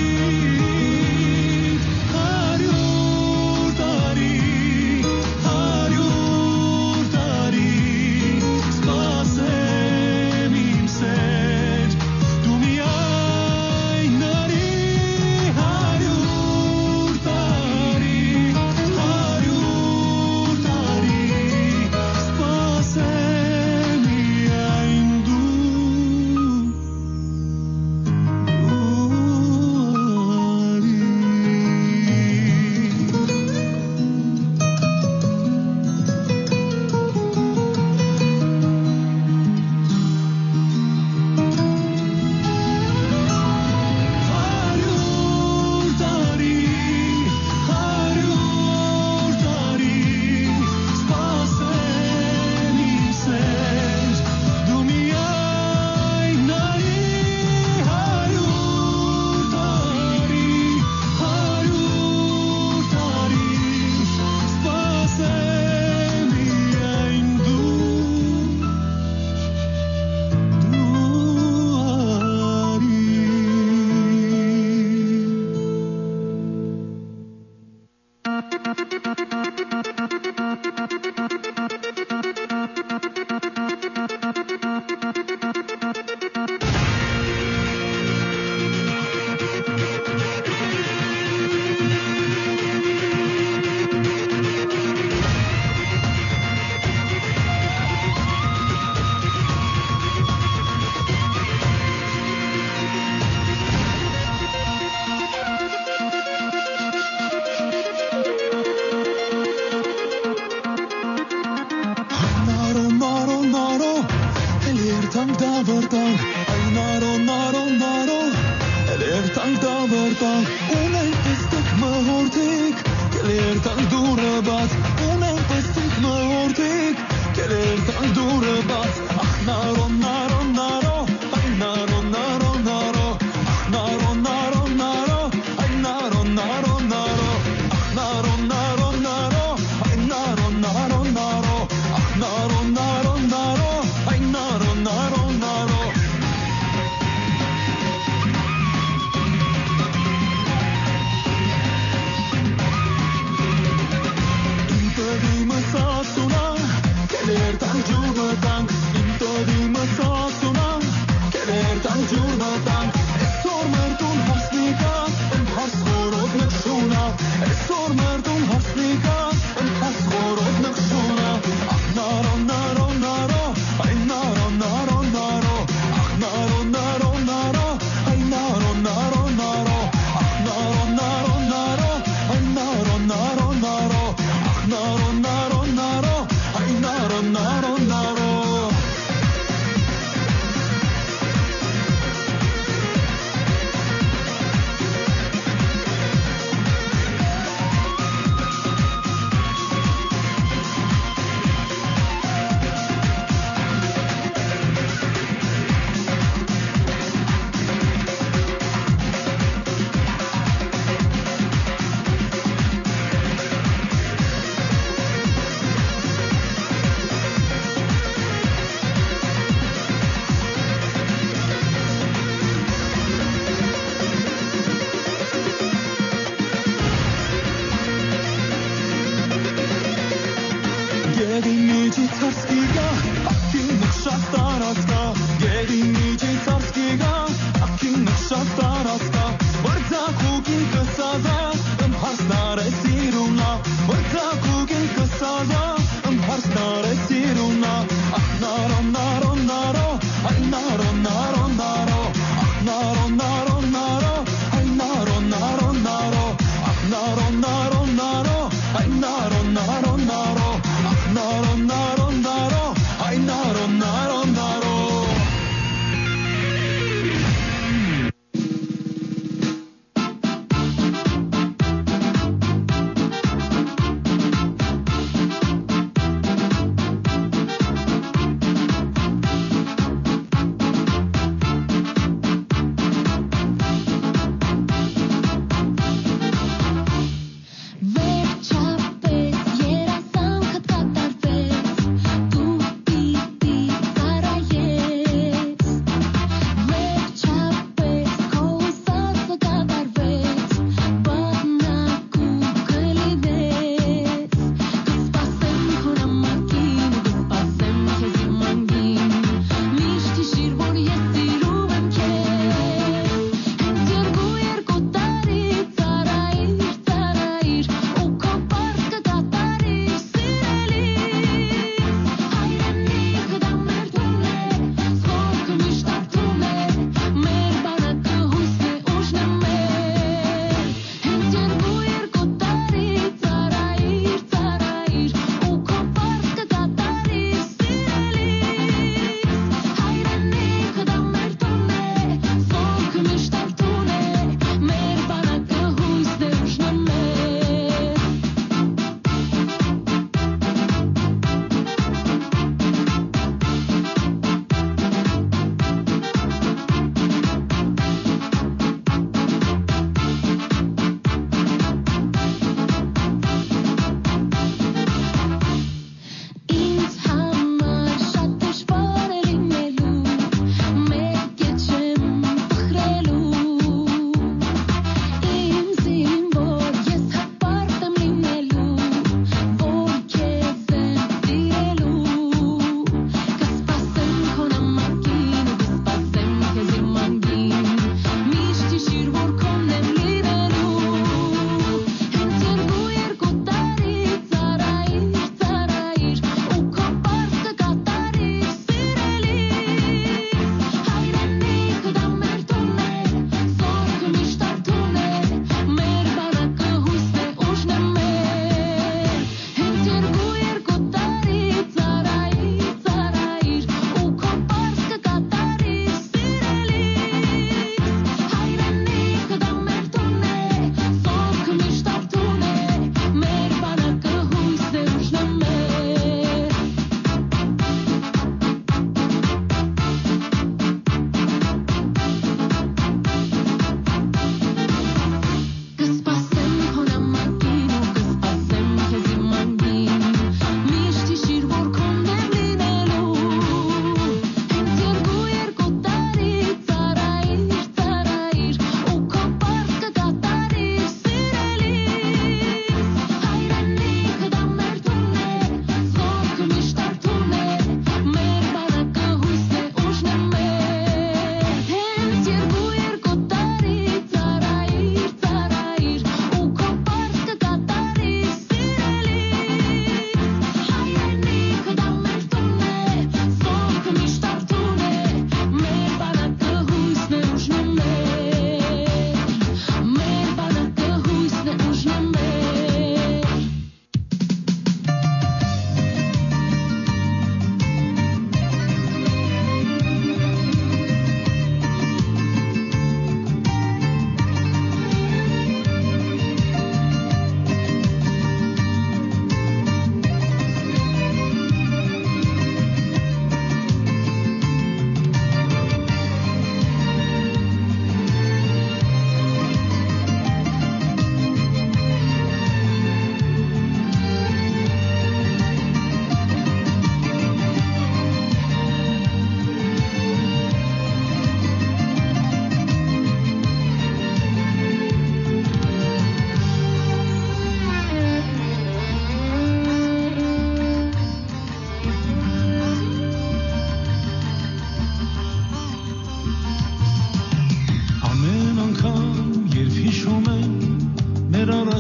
S9: Intodimă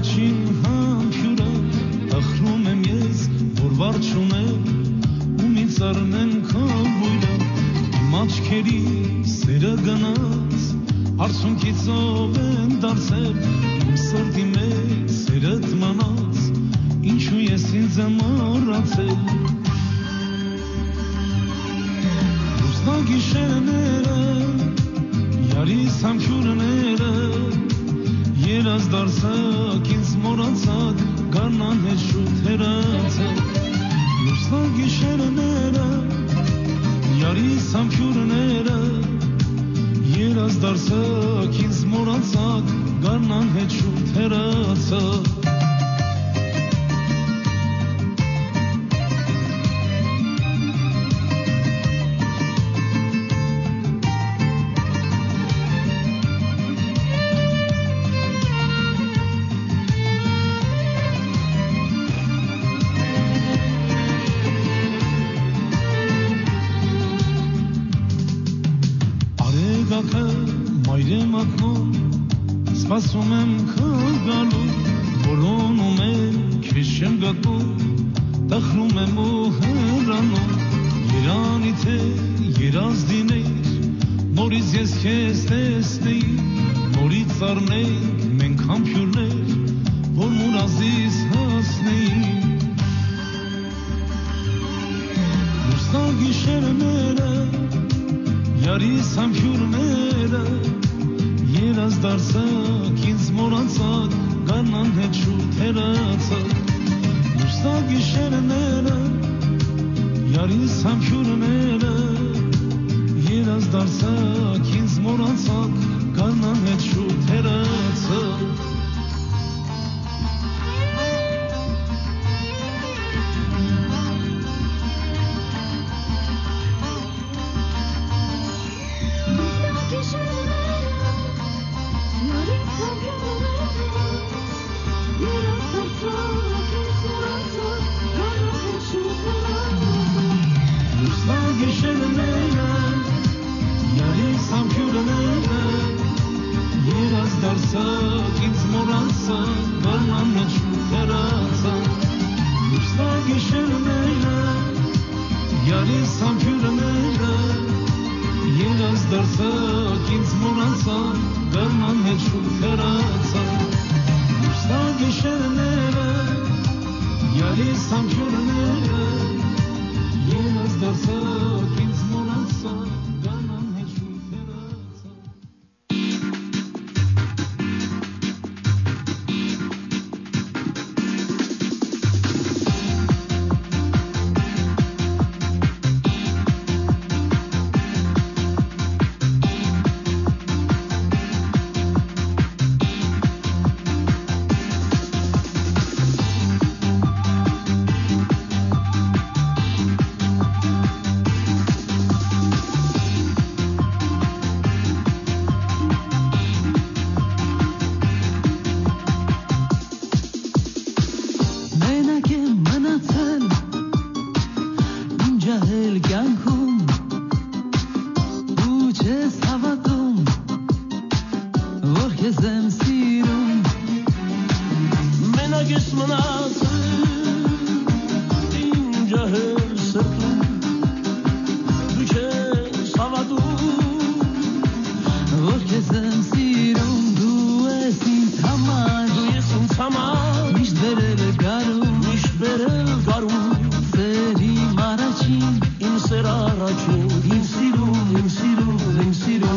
S7: առաջին համբյուրը ախրում եմ ես, որ վարդ չունեմ ումից առնեմ քամբույրը իմ աչքերի սերը գնաց արցունքից ով են դարձել իմ սրտի մեջ սերդ մանած ինչու ես ինձ եմ առացել լուսնա գիշերները Yarիս համբյուրները երազ դարձակ ինձ մոռացակ գարնան հետ շուտ հեռացակ լուսնա գիշերները Yarիս համբյուրները երազ դարձակ ինձ մոռացակ գարնան հետ շուտ հեռացակ Սպասում եմ քգալու, որոնում եմ, քեզ չեմ գտնում, տխրում եմ ու հեռանում, երանի թե երազ դիներ, նորից ես քեզ տեսնեի, նորից առնենք մենք համբյուրներ, որ մուրազից հասնեի Լուսնա գիշերները, Yarիս համբյուրները Երազ դարձակ ինձ մոռացակ գարնան հետ շուտ հեռացակ լուսնա գիշերները Yarիս համբյուրները երազ դարձակ ինձ մոռացակ գարնան հետ շուտ հեռացակ
S10: Im sirun, im sirun, im sirun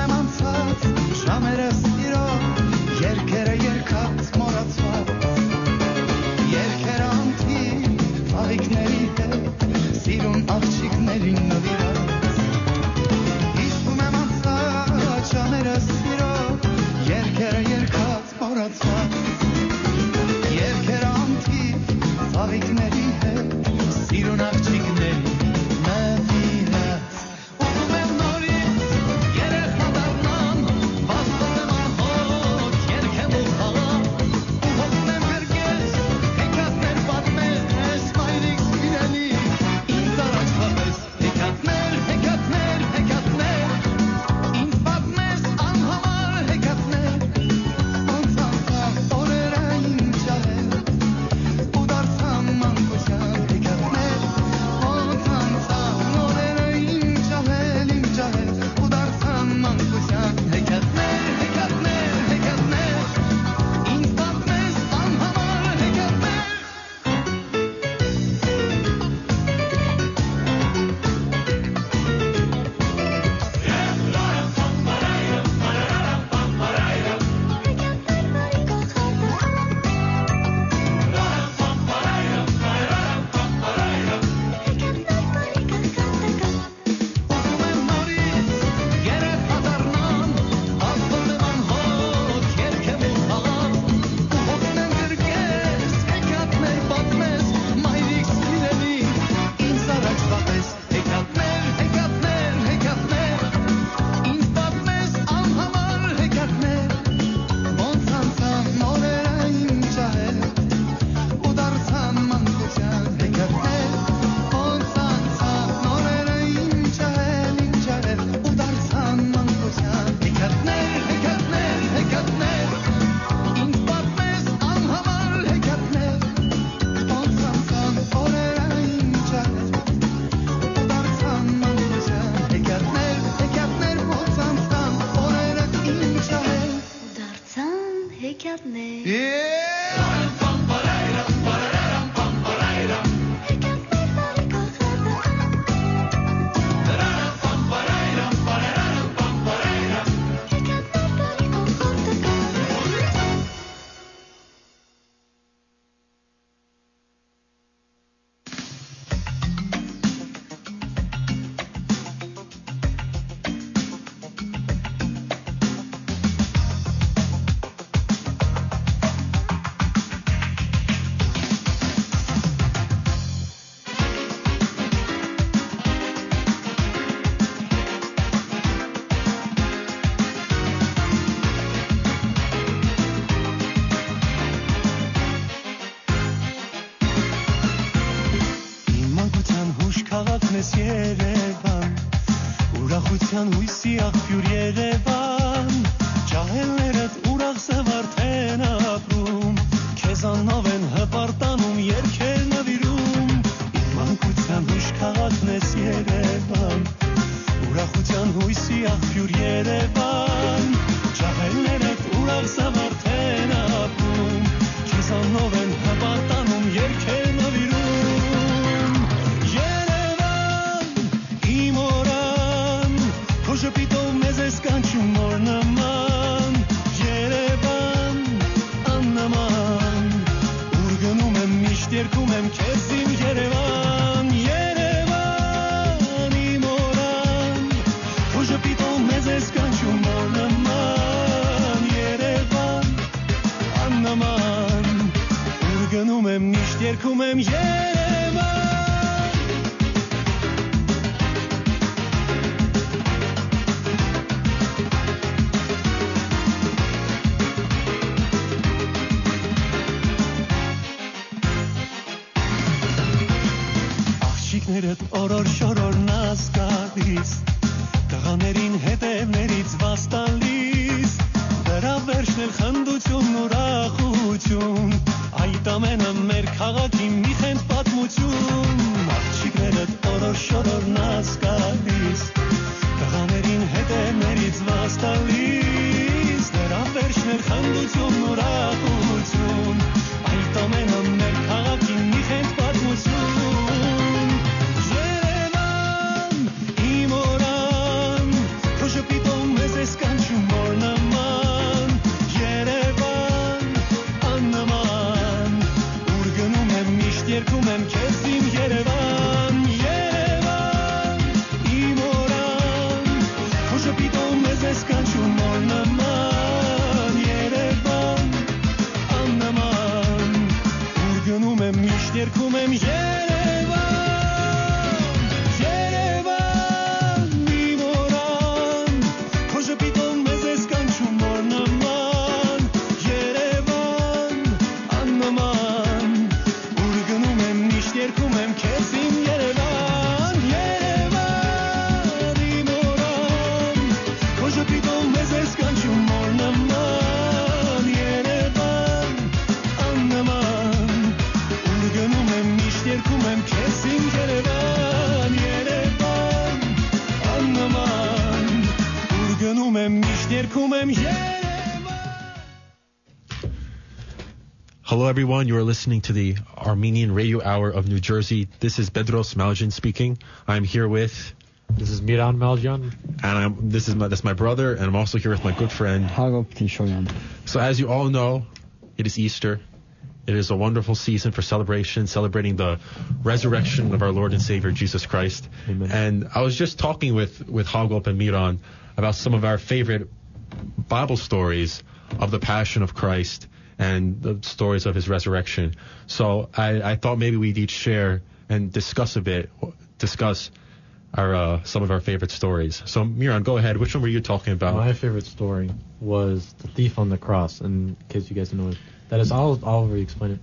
S9: եմ անցած ժամերս իրոք երկերը երկած մոռացված երկերը անթիվ աղիքների հետ սիրուն աղջիկներին նվիրած հիշում եմ անցած ժամերս իրոք երկերը երկած մոռացված երկերը անթիվ աղիքների հետ սիրուն աղջիկների նվիրած ուզում եմ նորից երեխա դառնամ վաստակեմ անհոտ երգեմ ու խաղամ ու հոգում եմ գրկես հեքիաթներ պատմես մայրիկ սիրելի ինձ առաջ խաղես հեքիաթներ հեքիաթներ հեքիաթներ ինձ պատմես անհամար հեքիաթներ ոնց անցան օրերը ինչ ահել ու դարձան մանկության հեքիաթներ ոնց անցան օրերը ինչ ահել ու դարձան մանկության հեքիաթներ հեքիաթներ հեքիաթներ ինձ պատմես անհամար հեքիաթներ ուզում եմ նորից երեխա դառնամ վաստակեմ անհոտ երգեմ ու խաղամ ու հոգում եմ գրկես հեքիաթներ պատմես մայրիկ սիրելի ինձ առաջ խաղես հեքիաթներ հեքիաթներ հեքիաթներ ինձ պատմես անհամար հեքիաթներ ոնց անցան օրերը ինչ ահել ու դարձան մանկության հեքիաթներ ոնց անցան օրերը ինչ ահել ու դարձան մանկության հեքիաթներ հեքիաթներ հեքիաթներ ինձ պատմես անհամար հեքիաթներ ոնց անցան օրերը ինչ ահել ու դարձան մանկության հեքիաթներ հեքիաթներ ոնց անցան օրերը ինչ ահել
S10: դարձան հեքիաթներ Իմ մանկության հուշ քաղաքն ես Երևան ուրախության հույսի աղբյուր Երևան ջահելներդ ուրախ զվարթ են ապրում քեզանով են հպարտանում երգեր նվիրում Իմ մանկության հուշ քաղաքն ես Երևան ուրախության հույսի աղբյուր Երևան ջահելներդ ուրախ զվարթ են ապրում քեզանով են հպարտանում երգեր նվիրում Երևան իմ օրան քո ժպիտով մեզ ես կանչում նոր նման Երևան աննման ուր գնում եմ միշտ երգում եմ քեզ իմ Երևան Երևան իմ օրան քո ժպիտով մեզ ես կանչում նոր նման Երևան աննման ուր գնում եմ միշտ երգում եմ Երևան աղջիկներդ օրոր շորոր նազ գալիս տղաներին հետևներից վաստալիս դրա վերջն էլ խնդություն ուրախություն այդ ամենը մեր քաղաքի մի խենթ պատմություն աղջիկներդ օրոր շորոր նազ գալիս տղաներին հետևներից վաստալիս դրա վերջն էլ խնդություն ուրախություն այդ ամենը մեր քաղաքի մի խենթ պատմություն Երևան իմ օրան քո ժպիտով մեզ ես
S7: եմ, միշտ երգում եմ
S5: Hello, everyone. You are listening to the Armenian Radio Hour of New Jersey. This is Bedros Maljan speaking. I'm here with...
S11: This is Miran Maljan.
S5: And that's my brother, and I'm also here with my good friend...
S3: Hagop Tishoyan.
S5: So as you all know, it is Easter. It is a wonderful season for celebration, celebrating the resurrection of our Lord and Savior, Jesus Christ.
S11: Amen.
S5: And I was just talking with Hagop and Miran about some of our favorite Bible stories of the Passion of Christ and the stories of his resurrection. So I thought maybe we'd each share and discuss our some of our favorite stories. So Miran, go ahead. Which one were you talking about?
S11: My favorite story was the thief on the cross. And in case you guys don't know it, that is, I'll re-explain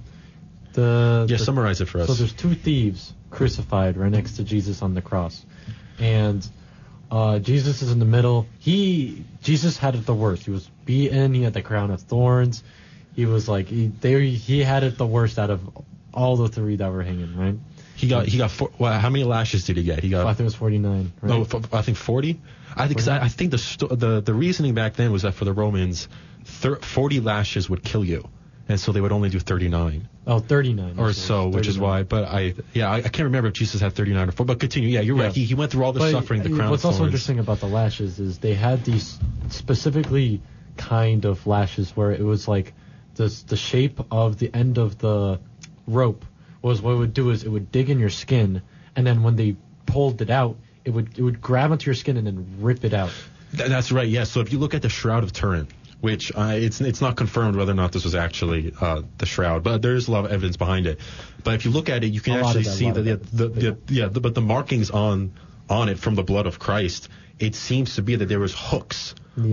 S11: it.
S5: Summarize it for us.
S11: So there's two thieves crucified right next to Jesus on the cross, and Jesus is in the middle. Jesus had it the worst. He was beaten. He had the crown of thorns. He was like he had it the worst out of all the three that were hanging, right?
S5: He got how many lashes did he get?
S11: I think it was 49. Right?
S5: No, I think 40. I think the reasoning back then was that for the Romans, 40 lashes would kill you, and so they would only do 39.
S11: Oh, 39.
S5: Or so, 39. Which is why. But I can't remember if Jesus had 39 or 4. But continue. Yeah, you're right. He went through all the suffering, the crown.
S11: What's also interesting about the lashes is they had these specifically kind of lashes where it was like the shape of the end of the rope was what it would do is it would dig in your skin, and then when they pulled it out, it would grab onto your skin and then rip it out.
S5: That's right. Yeah. So if you look at the Shroud of Turin, which it's not confirmed whether or not this was actually the shroud, but there is a lot of evidence behind it. But if you look at it, you can actually see that but the markings on it from the blood of Christ, it seems to be that there was hooks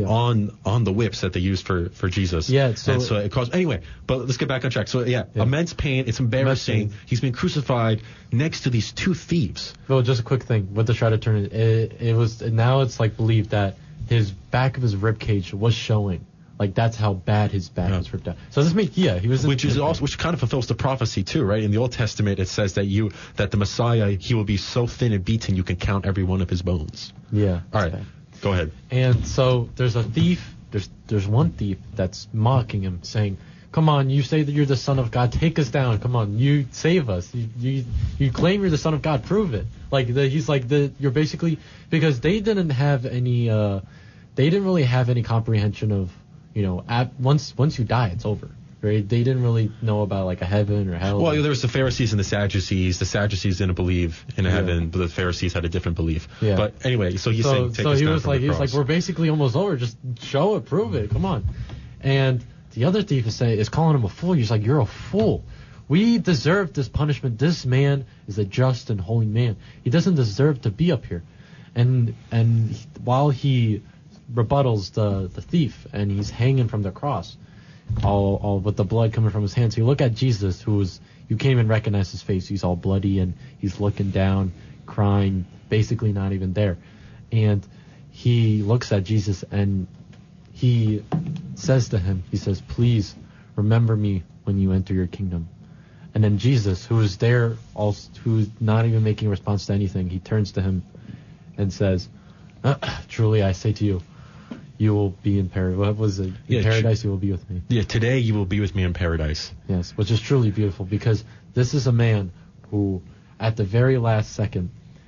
S5: on the whips that they used for Jesus.
S11: Yeah.
S5: So it caused anyway. But let's get back on track. So immense pain. It's embarrassing. He's been crucified next to these two thieves.
S11: Well, just a quick thing with the Shroud of Turin. It was now it's like believed that his back of his rib cage was showing. Like that's how bad his back was ripped out. So this makes he was
S5: which kind of fulfills the prophecy too, right? In the Old Testament, it says that the Messiah, he will be so thin and beaten you can count every one of his bones.
S11: Yeah.
S5: All right.
S11: Bad.
S5: Go ahead.
S11: And so there's a thief. There's one thief that's mocking him, saying, "Come on, you say that you're the Son of God. Take us down. Come on, you save us. You claim you're the Son of God. Prove it." You're basically, because they didn't have any. They didn't really have any comprehension of, once you die, it's over. Right? They didn't really know about like a heaven or hell.
S5: Well, there was the Pharisees and the Sadducees. The Sadducees didn't believe in a heaven, but the Pharisees had a different belief.
S11: Yeah.
S5: But anyway, so he's saying, take us down from the cross.
S11: We're basically almost over. Just show it, prove it. Come on. And the other thief is calling him a fool. He's like, you're a fool. We deserve this punishment. This man is a just and holy man. He doesn't deserve to be up here. And while he rebuttals the thief and he's hanging from the cross, all with the blood coming from his hands. So you look at Jesus, you can't even recognize his face. He's all bloody and he's looking down, crying, basically not even there. And he looks at Jesus and he says to him, he says, "Please remember me when you enter your kingdom." And then Jesus, who is there, also, who's not even making a response to anything, he turns to him and says, "Truly I say to you, you will be in paradise." What was it? In paradise you will be with me.
S5: Yeah, today you will be with me in paradise.
S11: Yes, which is truly beautiful, because this is a man who, at the very last second,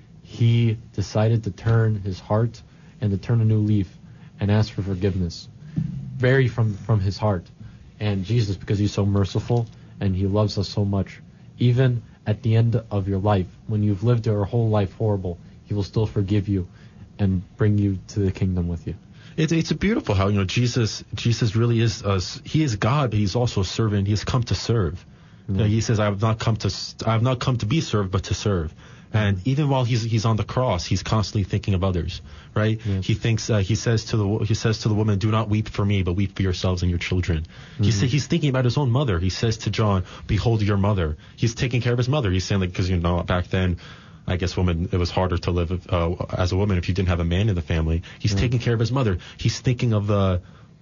S11: he decided to turn his heart and to turn a new leaf and ask for forgiveness. Very from his heart. And Jesus, because he's so merciful and he loves us so much, even at the end of your life, when you've lived your whole life horrible, he will still forgive you and bring you to the kingdom with you.
S5: It's beautiful how Jesus really is he is God, but he's also a servant. He has come to serve. He says, I have not come to be served, but to serve. And even while he's on the cross, he's constantly thinking of others, right? Yes. He says to the woman, "Do not weep for me, but weep for yourselves and your children." He's thinking about his own mother. He says to John, "Behold your mother." He's taking care of his mother. He's saying, because back then, I guess it was harder to live as a woman if you didn't have a man in the family. He's taking care of his mother. He's thinking of the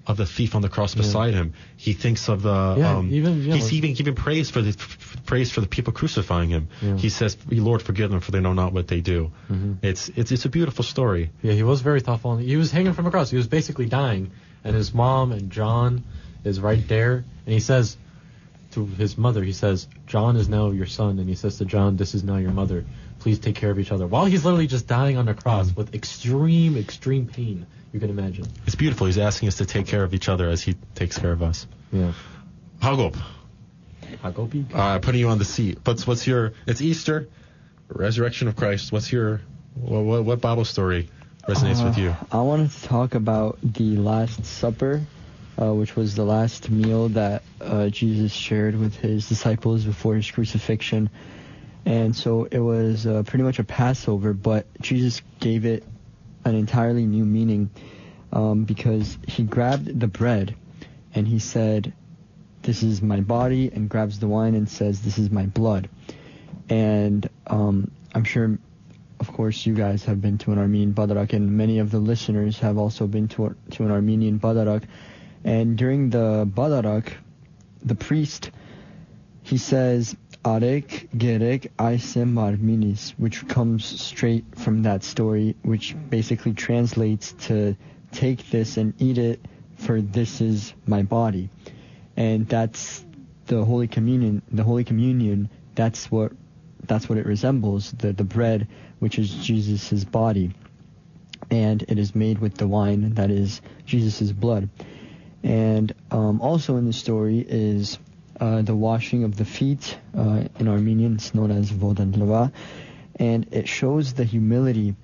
S5: of the thief on the cross beside him. He thinks of the he's even prays for the people crucifying him. Yeah. He says, "Lord, forgive them, for they know not what they do." Mm-hmm. It's a beautiful story.
S11: Yeah, he was very thoughtful. He was hanging from a cross. He was basically dying, and his mom and John is right there, and he says to his mother, he says, "John is now your son," and he says to John, "This is now your mother. Please take care of each other." While he's literally just dying on the cross with extreme pain. You can imagine.
S5: It's beautiful. He's asking us to take care of each other as he takes care of us.
S11: Yeah.
S5: Hagop.
S11: Hagopi?
S5: Putting you on the seat. What's your? It's Easter, resurrection of Christ. What's your? What Bible story resonates with you?
S3: I want to talk about the Last Supper, which was the last meal that Jesus shared with his disciples before his crucifixion. And so it was pretty much a Passover, but Jesus gave it an entirely new meaning, because he grabbed the bread and he said, "This is my body," and grabs the wine and says, "This is my blood." And I'm sure, of course, you guys have been to an Armenian Badarak, and many of the listeners have also been to an Armenian Badarak. And during the Badarak, the priest, he says, "Arek gerek aisem marminis," which comes straight from that story, which basically translates to "take this and eat it, for this is my body." And that's the Holy Communion. The Holy Communion, that's what it resembles, the bread, which is Jesus' body. And it is made with the wine, that is Jesus' blood. And also in the story is the washing of the feet. In Armenian, it's known as vodan lava, and it shows the humility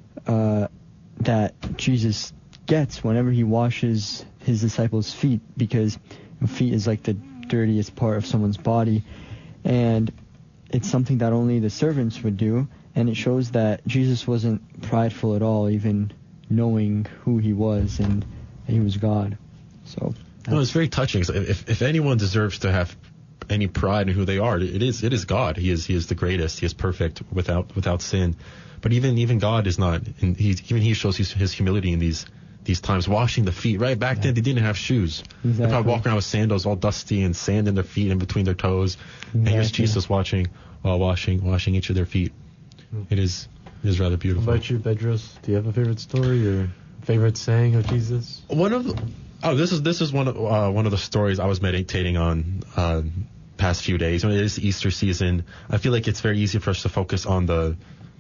S3: that Jesus gets whenever he washes his disciples' feet, because feet is like the dirtiest part of someone's body, and it's something that only the servants would do. And it shows that Jesus wasn't prideful at all, even knowing who he was and he was God. So.
S5: No, it's very touching. If anyone deserves to have any pride in who they are, it is God. He is the greatest. He is perfect without sin. But even God is not. And he shows his humility in these times, washing the feet. Right back then, they didn't have shoes. Exactly. They probably walk around with sandals all dusty and sand in their feet and between their toes. Exactly. And here's Jesus washing each of their feet. It is rather beautiful.
S11: What about you, Bedros? Do you have a favorite story or favorite saying of Jesus?
S5: This is one of the stories I was meditating on past few days. When it is Easter season, I feel like it's very easy for us to focus on the.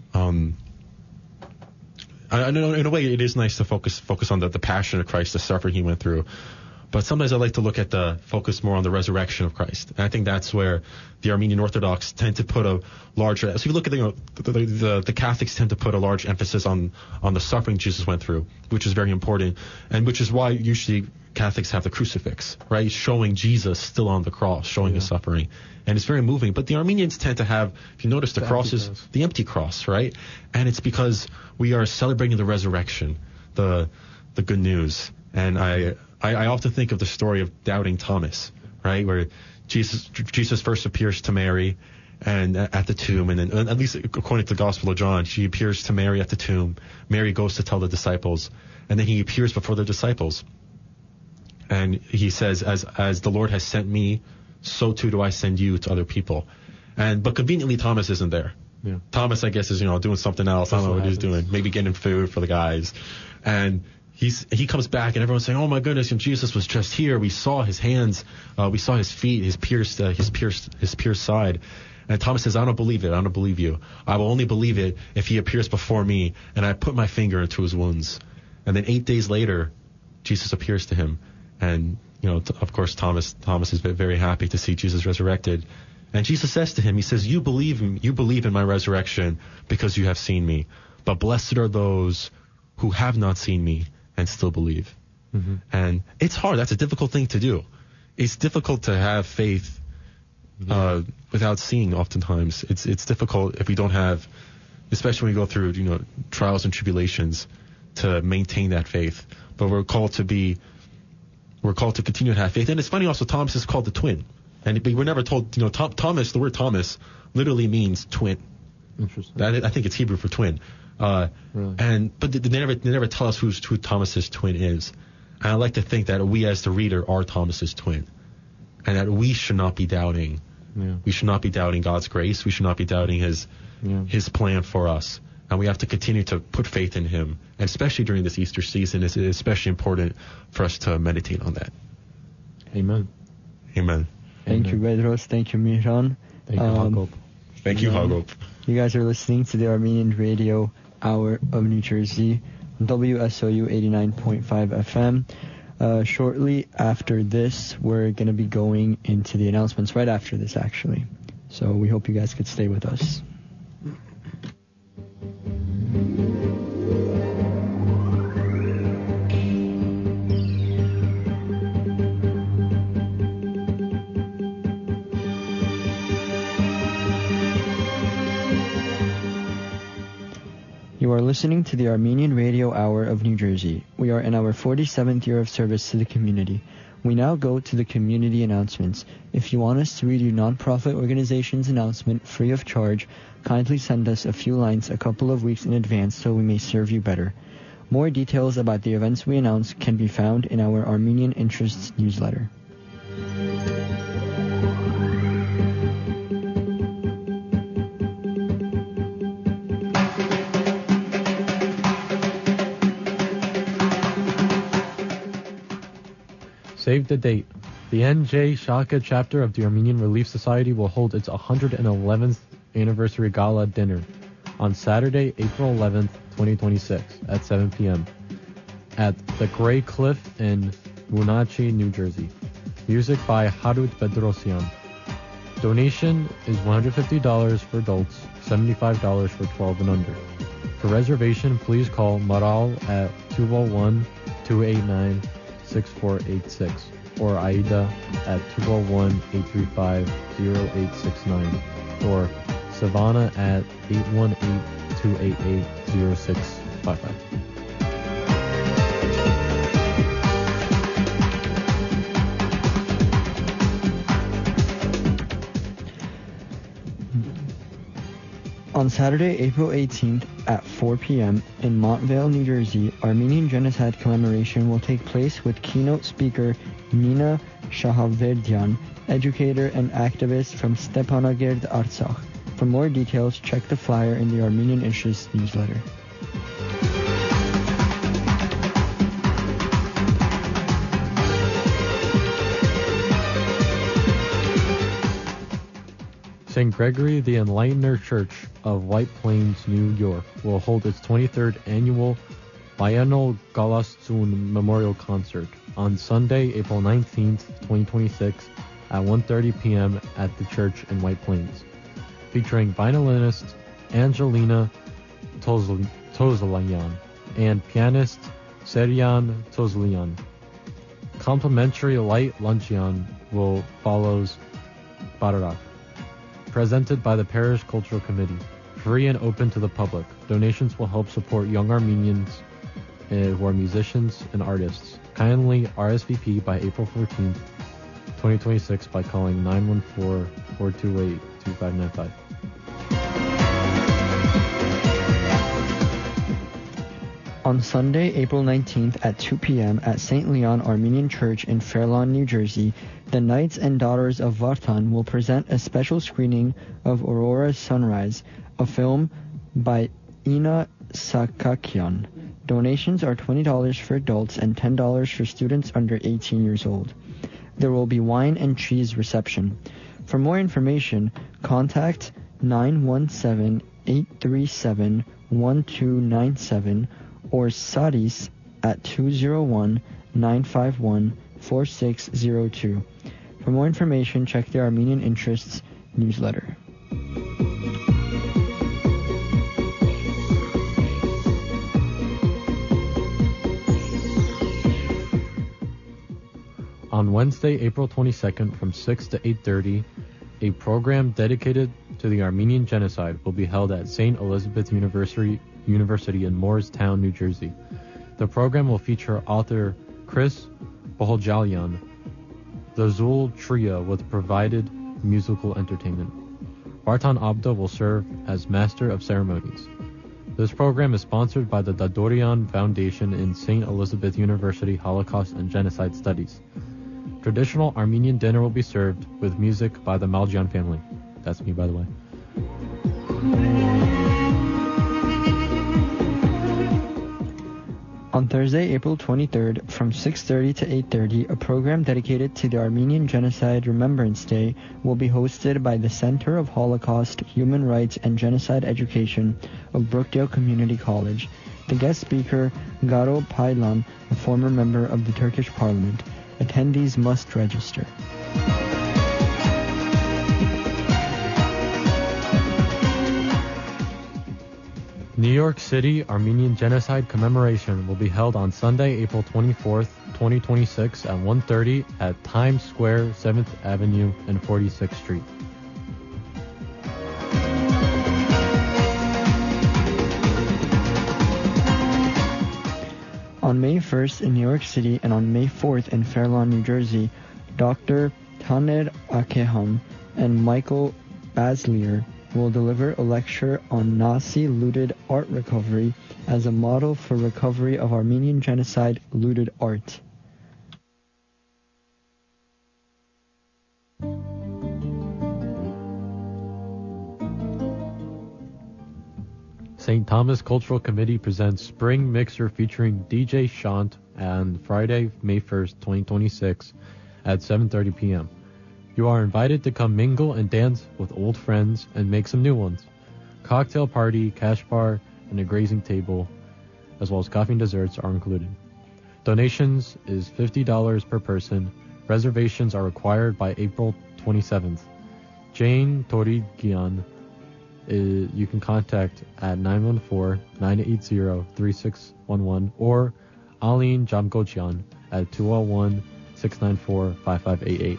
S5: I know in a way it is nice to focus on the passion of Christ, the suffering he went through. But sometimes I like to look at the focus more on the resurrection of Christ. And I think that's where the Armenian Orthodox tend to put a larger. So if you look at the Catholics tend to put a large emphasis on the suffering Jesus went through, which is very important, and which is why usually Catholics have the crucifix, right, showing Jesus still on the cross, showing his suffering, and it's very moving. But the Armenians tend to have, if you notice, the cross is the empty cross, right, and it's because we are celebrating the resurrection, the good news. And I often think of the story of doubting Thomas, right, where Jesus first appears to Mary and at the tomb, and then, at least according to the Gospel of John, she appears to Mary at the tomb. Mary goes to tell the disciples, and then he appears before the disciples. And he says, as the Lord has sent me, so too do I send you to other people. But conveniently, Thomas isn't there. Yeah. Thomas, I guess, is doing something else. I don't know what he's doing. Maybe getting food for the guys. And he comes back, and everyone's saying, "Oh my goodness, Jesus was just here. We saw his hands, we saw his feet, his pierced side." And Thomas says, "I don't believe it. I don't believe you. I will only believe it if he appears before me and I put my finger into his wounds." And then 8 days later, Jesus appears to him. And, of course, Thomas is very happy to see Jesus resurrected. And Jesus says to him, he says, you believe in my resurrection because you have seen me. But blessed are those who have not seen me and still believe. Mm-hmm. And it's hard. That's a difficult thing to do. It's difficult to have faith without seeing oftentimes. It's difficult if we don't have, especially when we go through, trials and tribulations, to maintain that faith. But we're called to continue to have faith. And it's funny also, Thomas is called the twin. And we're never told, Thomas, the word Thomas literally means twin.
S11: Interesting.
S5: I think it's Hebrew for twin. Really? But they never tell us who Thomas's twin is. And I like to think that we as the reader are Thomas's twin, and that we should not be doubting.
S11: Yeah.
S5: We should not be doubting God's grace. We should not be doubting His plan for us. And we have to continue to put faith in Him. And especially during this Easter season, it's especially important for us to meditate on that.
S11: Amen.
S5: Amen.
S3: Thank you, Bedros. Thank you, Mihran.
S11: Thank you, Hagop.
S5: Thank you, Hagop.
S3: You guys are listening to the Armenian Radio Hour of New Jersey, WSOU 89.5 FM. Shortly after this, we're going to be going into the announcements right after this, actually. So we hope you guys could stay with us. You are listening to the Armenian Radio Hour of New Jersey. We are in our 47th year of service to the community. We now go to the community announcements. If you want us to read your nonprofit organization's announcement free of charge, kindly send us a few lines a couple of weeks in advance so we may serve you better. More details about the events we announce can be found in our Armenian Interests newsletter.
S11: Save the date. The NJ Shaka chapter of the Armenian Relief Society will hold its 111th anniversary gala dinner on Saturday, April 11th, 2026 at 7 p.m. at the Gray Cliff in Wenatchee, New Jersey. Music by Harut Bedrosian. Donation is $150 for adults, $75 for 12 and under. For reservation, please call Maral at 201-289-6486 or Aida at 201-835-0869 or Savannah at 818-288-0655.
S3: On Saturday, April 18th at 4 p.m. in Montvale, New Jersey, Armenian Genocide Commemoration will take place with keynote speaker Nina Shahaverdian, educator and activist from Stepanakert, Artsakh. For more details, check the flyer in the Armenian Interests newsletter.
S11: St. Gregory the Enlightener Church of White Plains, New York will hold its 23rd annual Biennial Galastun Memorial Concert on Sunday, April 19th, 2026 at 1:30 p.m. at the church in White Plains, featuring violinist Angelina Tozlayan and pianist Serian Tozlian. Complimentary light luncheon will follows Bararak, presented by the Parish Cultural Committee, free and open to the public. Donations will help support young Armenians who are musicians and artists. Kindly RSVP by April 14th, 2026 by calling 914-428-2595.
S3: On Sunday, April 19th at 2 p.m. at St. Leon Armenian Church in Fairlawn, New Jersey, the Knights and Daughters of Vartan will present a special screening of Aurora's Sunrise, a film by Ina Sakakyan. Donations are $20 for adults and $10 for students under 18 years old. There will be wine and cheese reception. For more information, contact 917-837-1297 or Sadis at 201-951-4602. For more information, check the Armenian Interests newsletter.
S11: On Wednesday, April 22nd from 6 to 8:30, a program dedicated to the Armenian Genocide will be held at St. Elizabeth University in Moorestown, New Jersey. The program will feature author Chris Bohojalyan. The Zul Trio with provided musical entertainment. Vartan Abda will serve as Master of Ceremonies.
S5: This program is sponsored by the Dadorian Foundation in St. Elizabeth University Holocaust and Genocide Studies. Traditional Armenian dinner will be served with music by the Maljian family. That's me, by the way.
S3: On Thursday, April 23rd, from 6:30 to 8:30, a program dedicated to the Armenian Genocide Remembrance Day will be hosted by the Center of Holocaust, Human Rights, and Genocide Education of Brookdale Community College. The guest speaker, Garo Paylan, a former member of the Turkish Parliament. Attendees must register.
S5: New York City Armenian Genocide Commemoration will be held on Sunday, April 24th, 2026 at 1:30 at Times Square, 7th Avenue and 46th Street.
S3: On May 1st in New York City and on May 4th in Fairlawn, New Jersey, Dr. Taner Akeham and Michael Baslier will deliver a lecture on Nazi looted art recovery as a model for recovery of Armenian genocide looted art.
S5: St. Thomas Cultural Committee presents Spring Mixer featuring DJ Shant on Friday, May 1st, 2026 at 7:30 p.m. You are invited to come mingle and dance with old friends and make some new ones. Cocktail party, cash bar, and a grazing table, as well as coffee and desserts are included. Donations is $50 per person. Reservations are required by April 27th. Jane Torigian, you can contact at 914-980-3611 or Aline Jamgochian at 201-694-5588.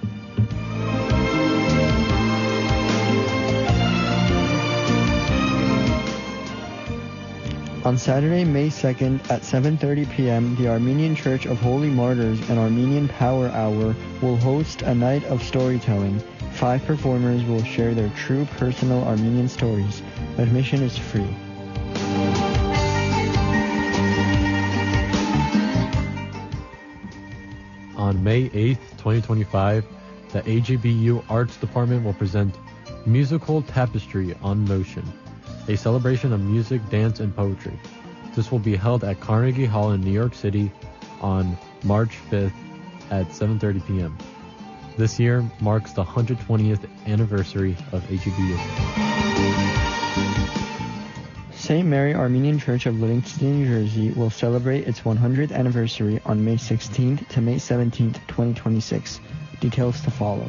S3: On Saturday, May 2nd at 7:30 p.m., the Armenian Church of Holy Martyrs and Armenian Power Hour will host a night of storytelling. 5 performers will share their true personal Armenian stories. Admission is free.
S5: On May 8th, 2025, the AGBU Arts Department will present Musical Tapestry on Motion, a celebration of music, dance, and poetry. This will be held at Carnegie Hall in New York City on March 5th at 7:30 p.m. This year marks the 120th anniversary of AGBU.
S3: St. Mary Armenian Church of Livingston, New Jersey will celebrate its 100th anniversary on May 16th to May 17th, 2026. Details to follow.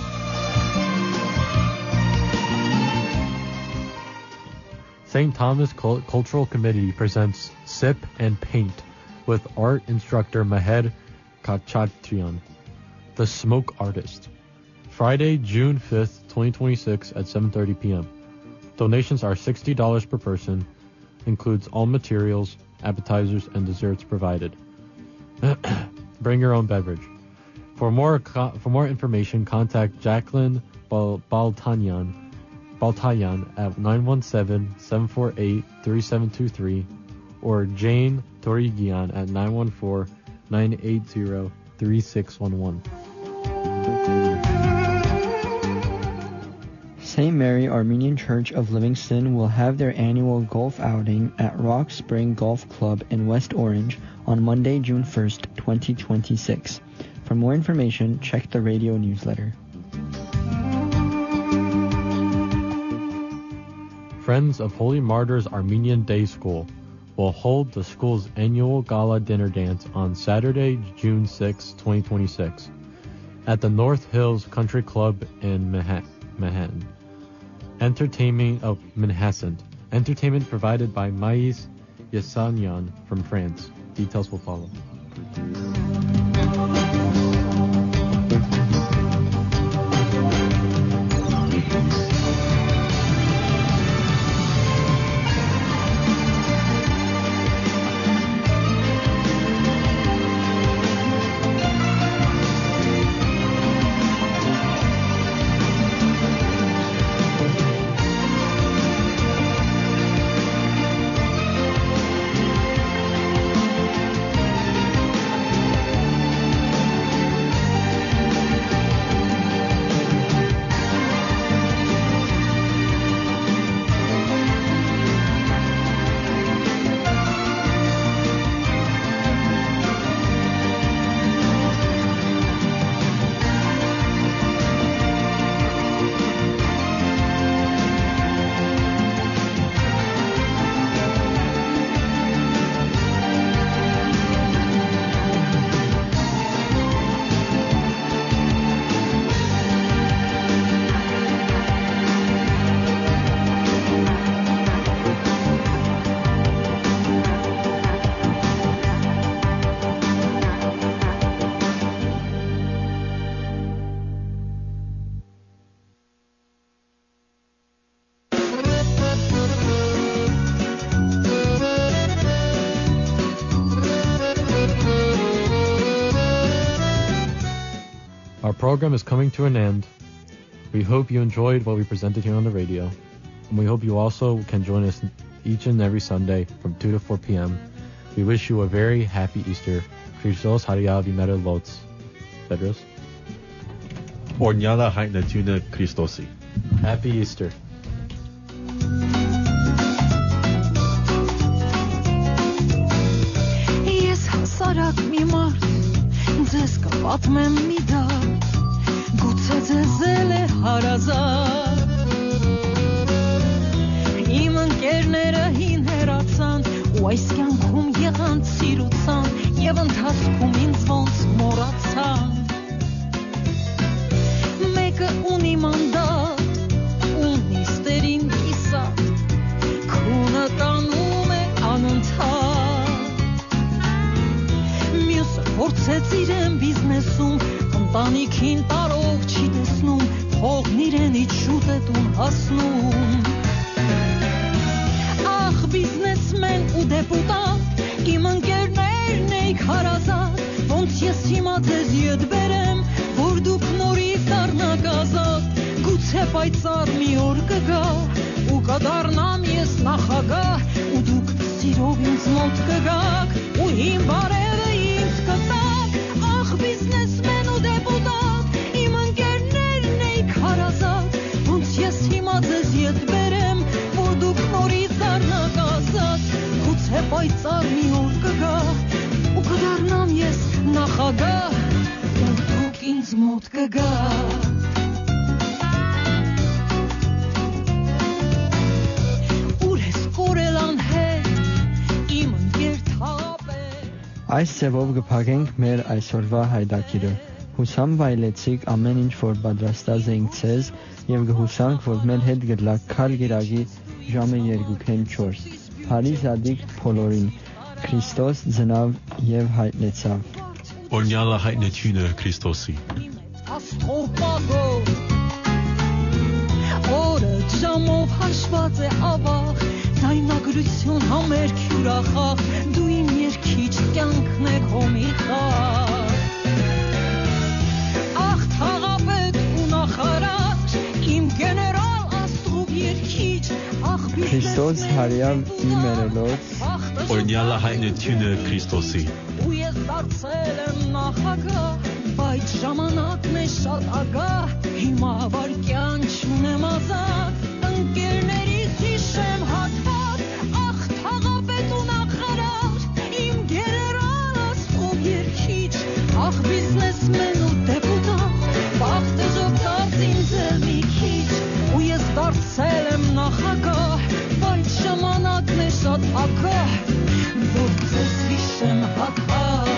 S5: St. Thomas Cultural Committee presents Sip and Paint with art instructor Mahed Kachatrian, the Smoke Artist. Friday, June 5th, 2026 at 7:30 p.m. Donations are $60 per person, includes all materials, appetizers, and desserts provided. Bring your own beverage. For more information, contact Jacqueline Baltayan at 917-748-3723 or Jane Torigian at 914-980-3611.
S3: St. Mary Armenian Church of Livingston will have their annual golf outing at Rock Spring Golf Club in West Orange on Monday, June 1st, 2026. For more information, check the radio newsletter.
S5: Friends of Holy Martyrs Armenian Day School will hold the school's annual gala dinner dance on Saturday, June 6, 2026, at the North Hills Country Club in Manhattan. Entertainment provided by Mais Yassanyan from France. Details will follow.
S11: Our program is coming to an end. We hope you enjoyed what we presented here on the radio, and we hope you also can join us each and every Sunday from 2 to 4 p.m. We wish you a very happy Easter. Christos Haria Vimera Lots. Pedros.
S5: Ornyala Haitna Tuna Christosi.
S11: Happy Easter.
S12: Ես հասարակ մի մարդ, ձեզ կպատմեմ մի դար, գուցե ձեզ էլ է հարազատ։ Իմ ընկերները հին հեռացան, ու այս կյանքում եղան սիրուցան, և ընթացքում ինձ ոնց մոռացան։ Մեկը ունի մանդատ, ունի ստերին կիսատ, քունը տանում է անընդհատ։ Մյուսը փորձեց իրեն բիզնեսում, ընտանիքին տարող չի տեսնում, փողն իրենից շուտ է տուն հասնում։ Ախ, բիզնեսմեն ու դեպուտատ, իմ ընկերներն էիք հարազատ, ոնց ես հիմա ձեզ ետ բերեմ, որ դուք նորից դառնաք ազատ, գուցե պայծառ մի օր կգա, ու կդառնամ ես նախագահ, ու դուք սիրով ինձ մոտ կգաք, ու իմ բարևը ինձ կտաք, ախ, բիզնեսմեն ու դեպուտատ, իմ ընկերներն էիք հարազատ, ոնց ես հիմա ձեզ ետ բերեմ, որ դուք նորից դառնաք ազատ, գուցե պայծառ մի օր կգա, ու կդառնամ ես նախագահ, ու դուք ինձ մոտ կգաք։
S3: Այս ձևով կփակենք մեր այսօրվա հայդակիրը։ Հուսամ վայելեցիք ամեն ինչ, որ պատրաստած էինք ձեզ, և կհուսանք, որ մեր հետ գտլաք քալ գիրագի ժամը 2-4։ Բարի զադիկ բոլորին, Քրիստոս ծնավ և հայտնեցավ։
S5: Օրնյալը հայտնությունը Քրիստոսի։
S12: Օրը ժամով հաշված է ավաղ, դայնագրություն համերգ հյուրախաղ, դու իմ երկիչ կյանքն է քո մի խաղ։ Ախ, թաղապետ ու նախարար, իմ գեներալ աստղով երկիչ, ախ,
S3: Քրիստոս հարյավ իմերելոց,
S5: Օրնյալը հայտնությունը Քրիստոսի։
S12: ու ես դարձել եմ նախագահ, բայց ժամանակն է շատ ագահ, հիմա վարկյան չունեմ ազատ, ընկերներիս հիշեմ հատված, ախ, թաղապետ ու նախարար, իմ գեներալ աստղով երկիչ, ախ, բիզնեսմեն ու դեպուտատ, բախտը ժողտած ինձ էլ մի քիչ, ու ես դարձել եմ նախագահ, բայց ժամանակն է շատ ագահ, որ ձեզ հիշեմ հատված։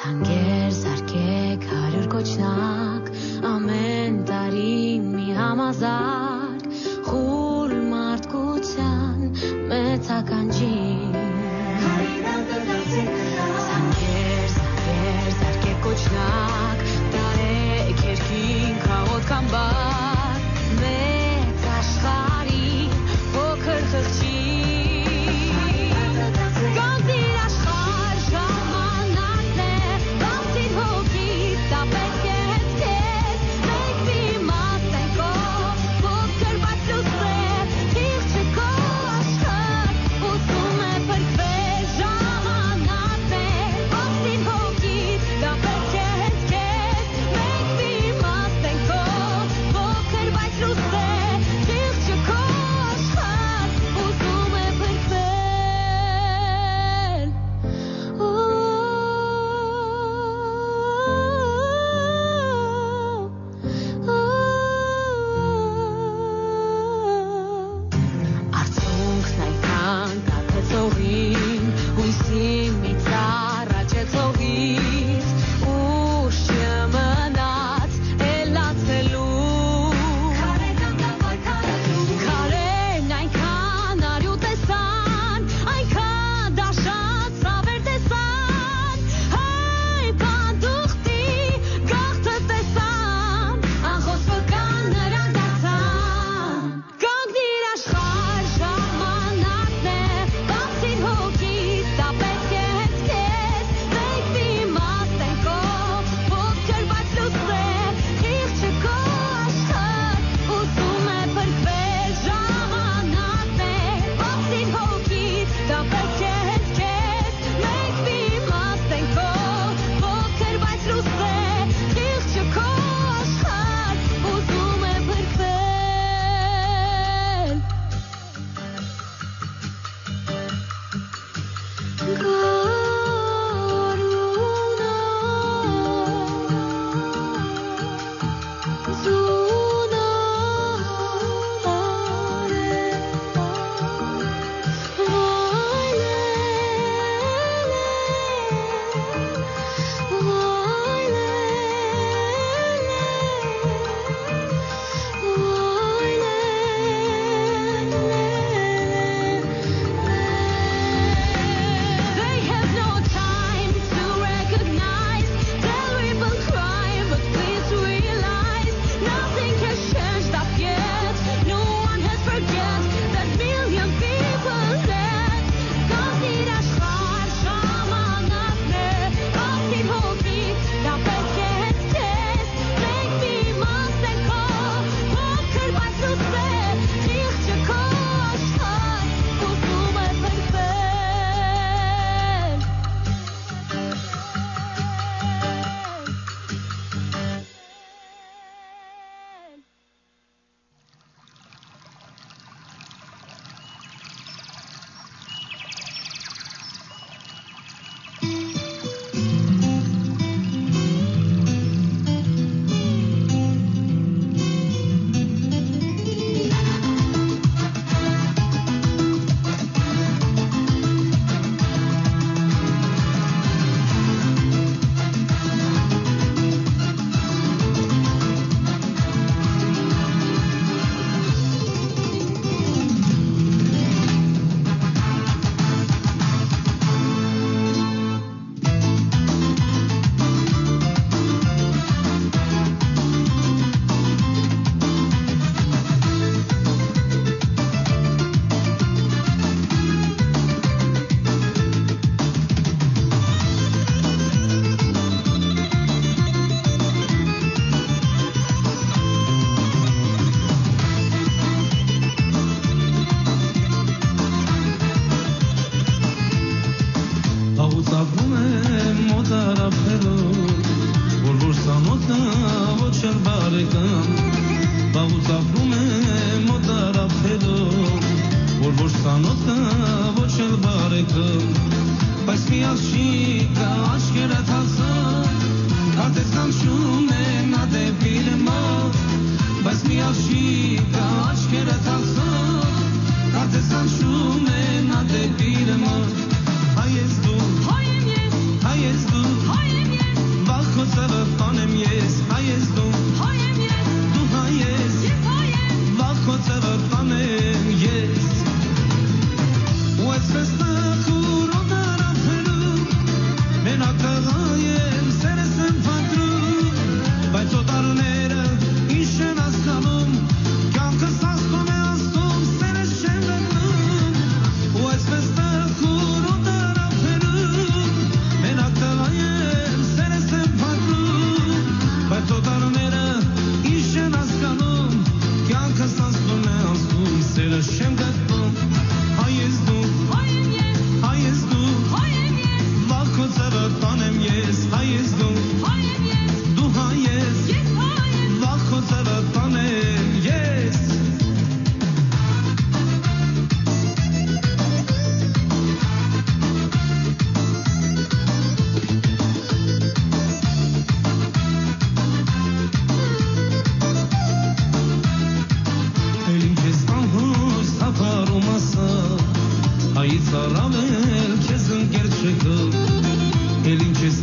S13: Ցանկեր զարկեք 100 կոչնակ ամեն տարի մի համազարկ խուլ մարդկության մեծ ականջի Ցանկեր զարկեք կոչնակ տարեք երկին քաղոտ կամբար մեծ աշխարհի փոքր խղճի
S12: Thank you.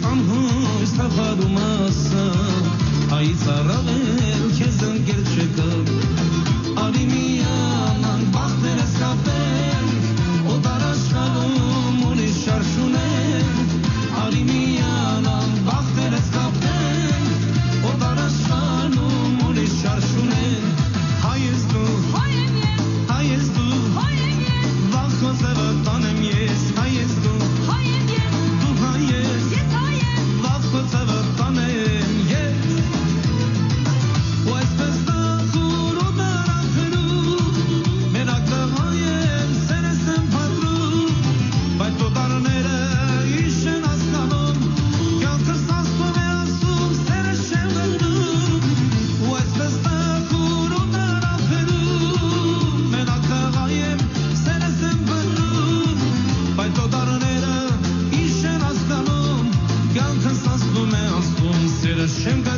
S7: անհույս թափարում ասա այ ծառավել քեզ ընկել չկա արի միանան բախտերս կապենք օտար աշխարհում ուրիշ շարժ ունենք արի միանան բախտերս կապենք օտար աշխարհում ուրիշ շարժ ունենք հայ ես դու հայ ես դու վախ քո ձևը տանեմ ես հայ ես դու դու հայ ես վախ քո ձևը տանեմ ես ու այսպես դախուր ու դարախրու մենակ տղա եմ սերս եմ փադրում բայց օտարները իշեն ասկանում կյանքս ասում է ասում սերս չեմ գնում ու այսպես դախուր ու դարախրու մենակ տղա եմ սերս եմ փադրում բայց օտարները իշեն ասկանում կյանքս ասում է ասում սերս չեմ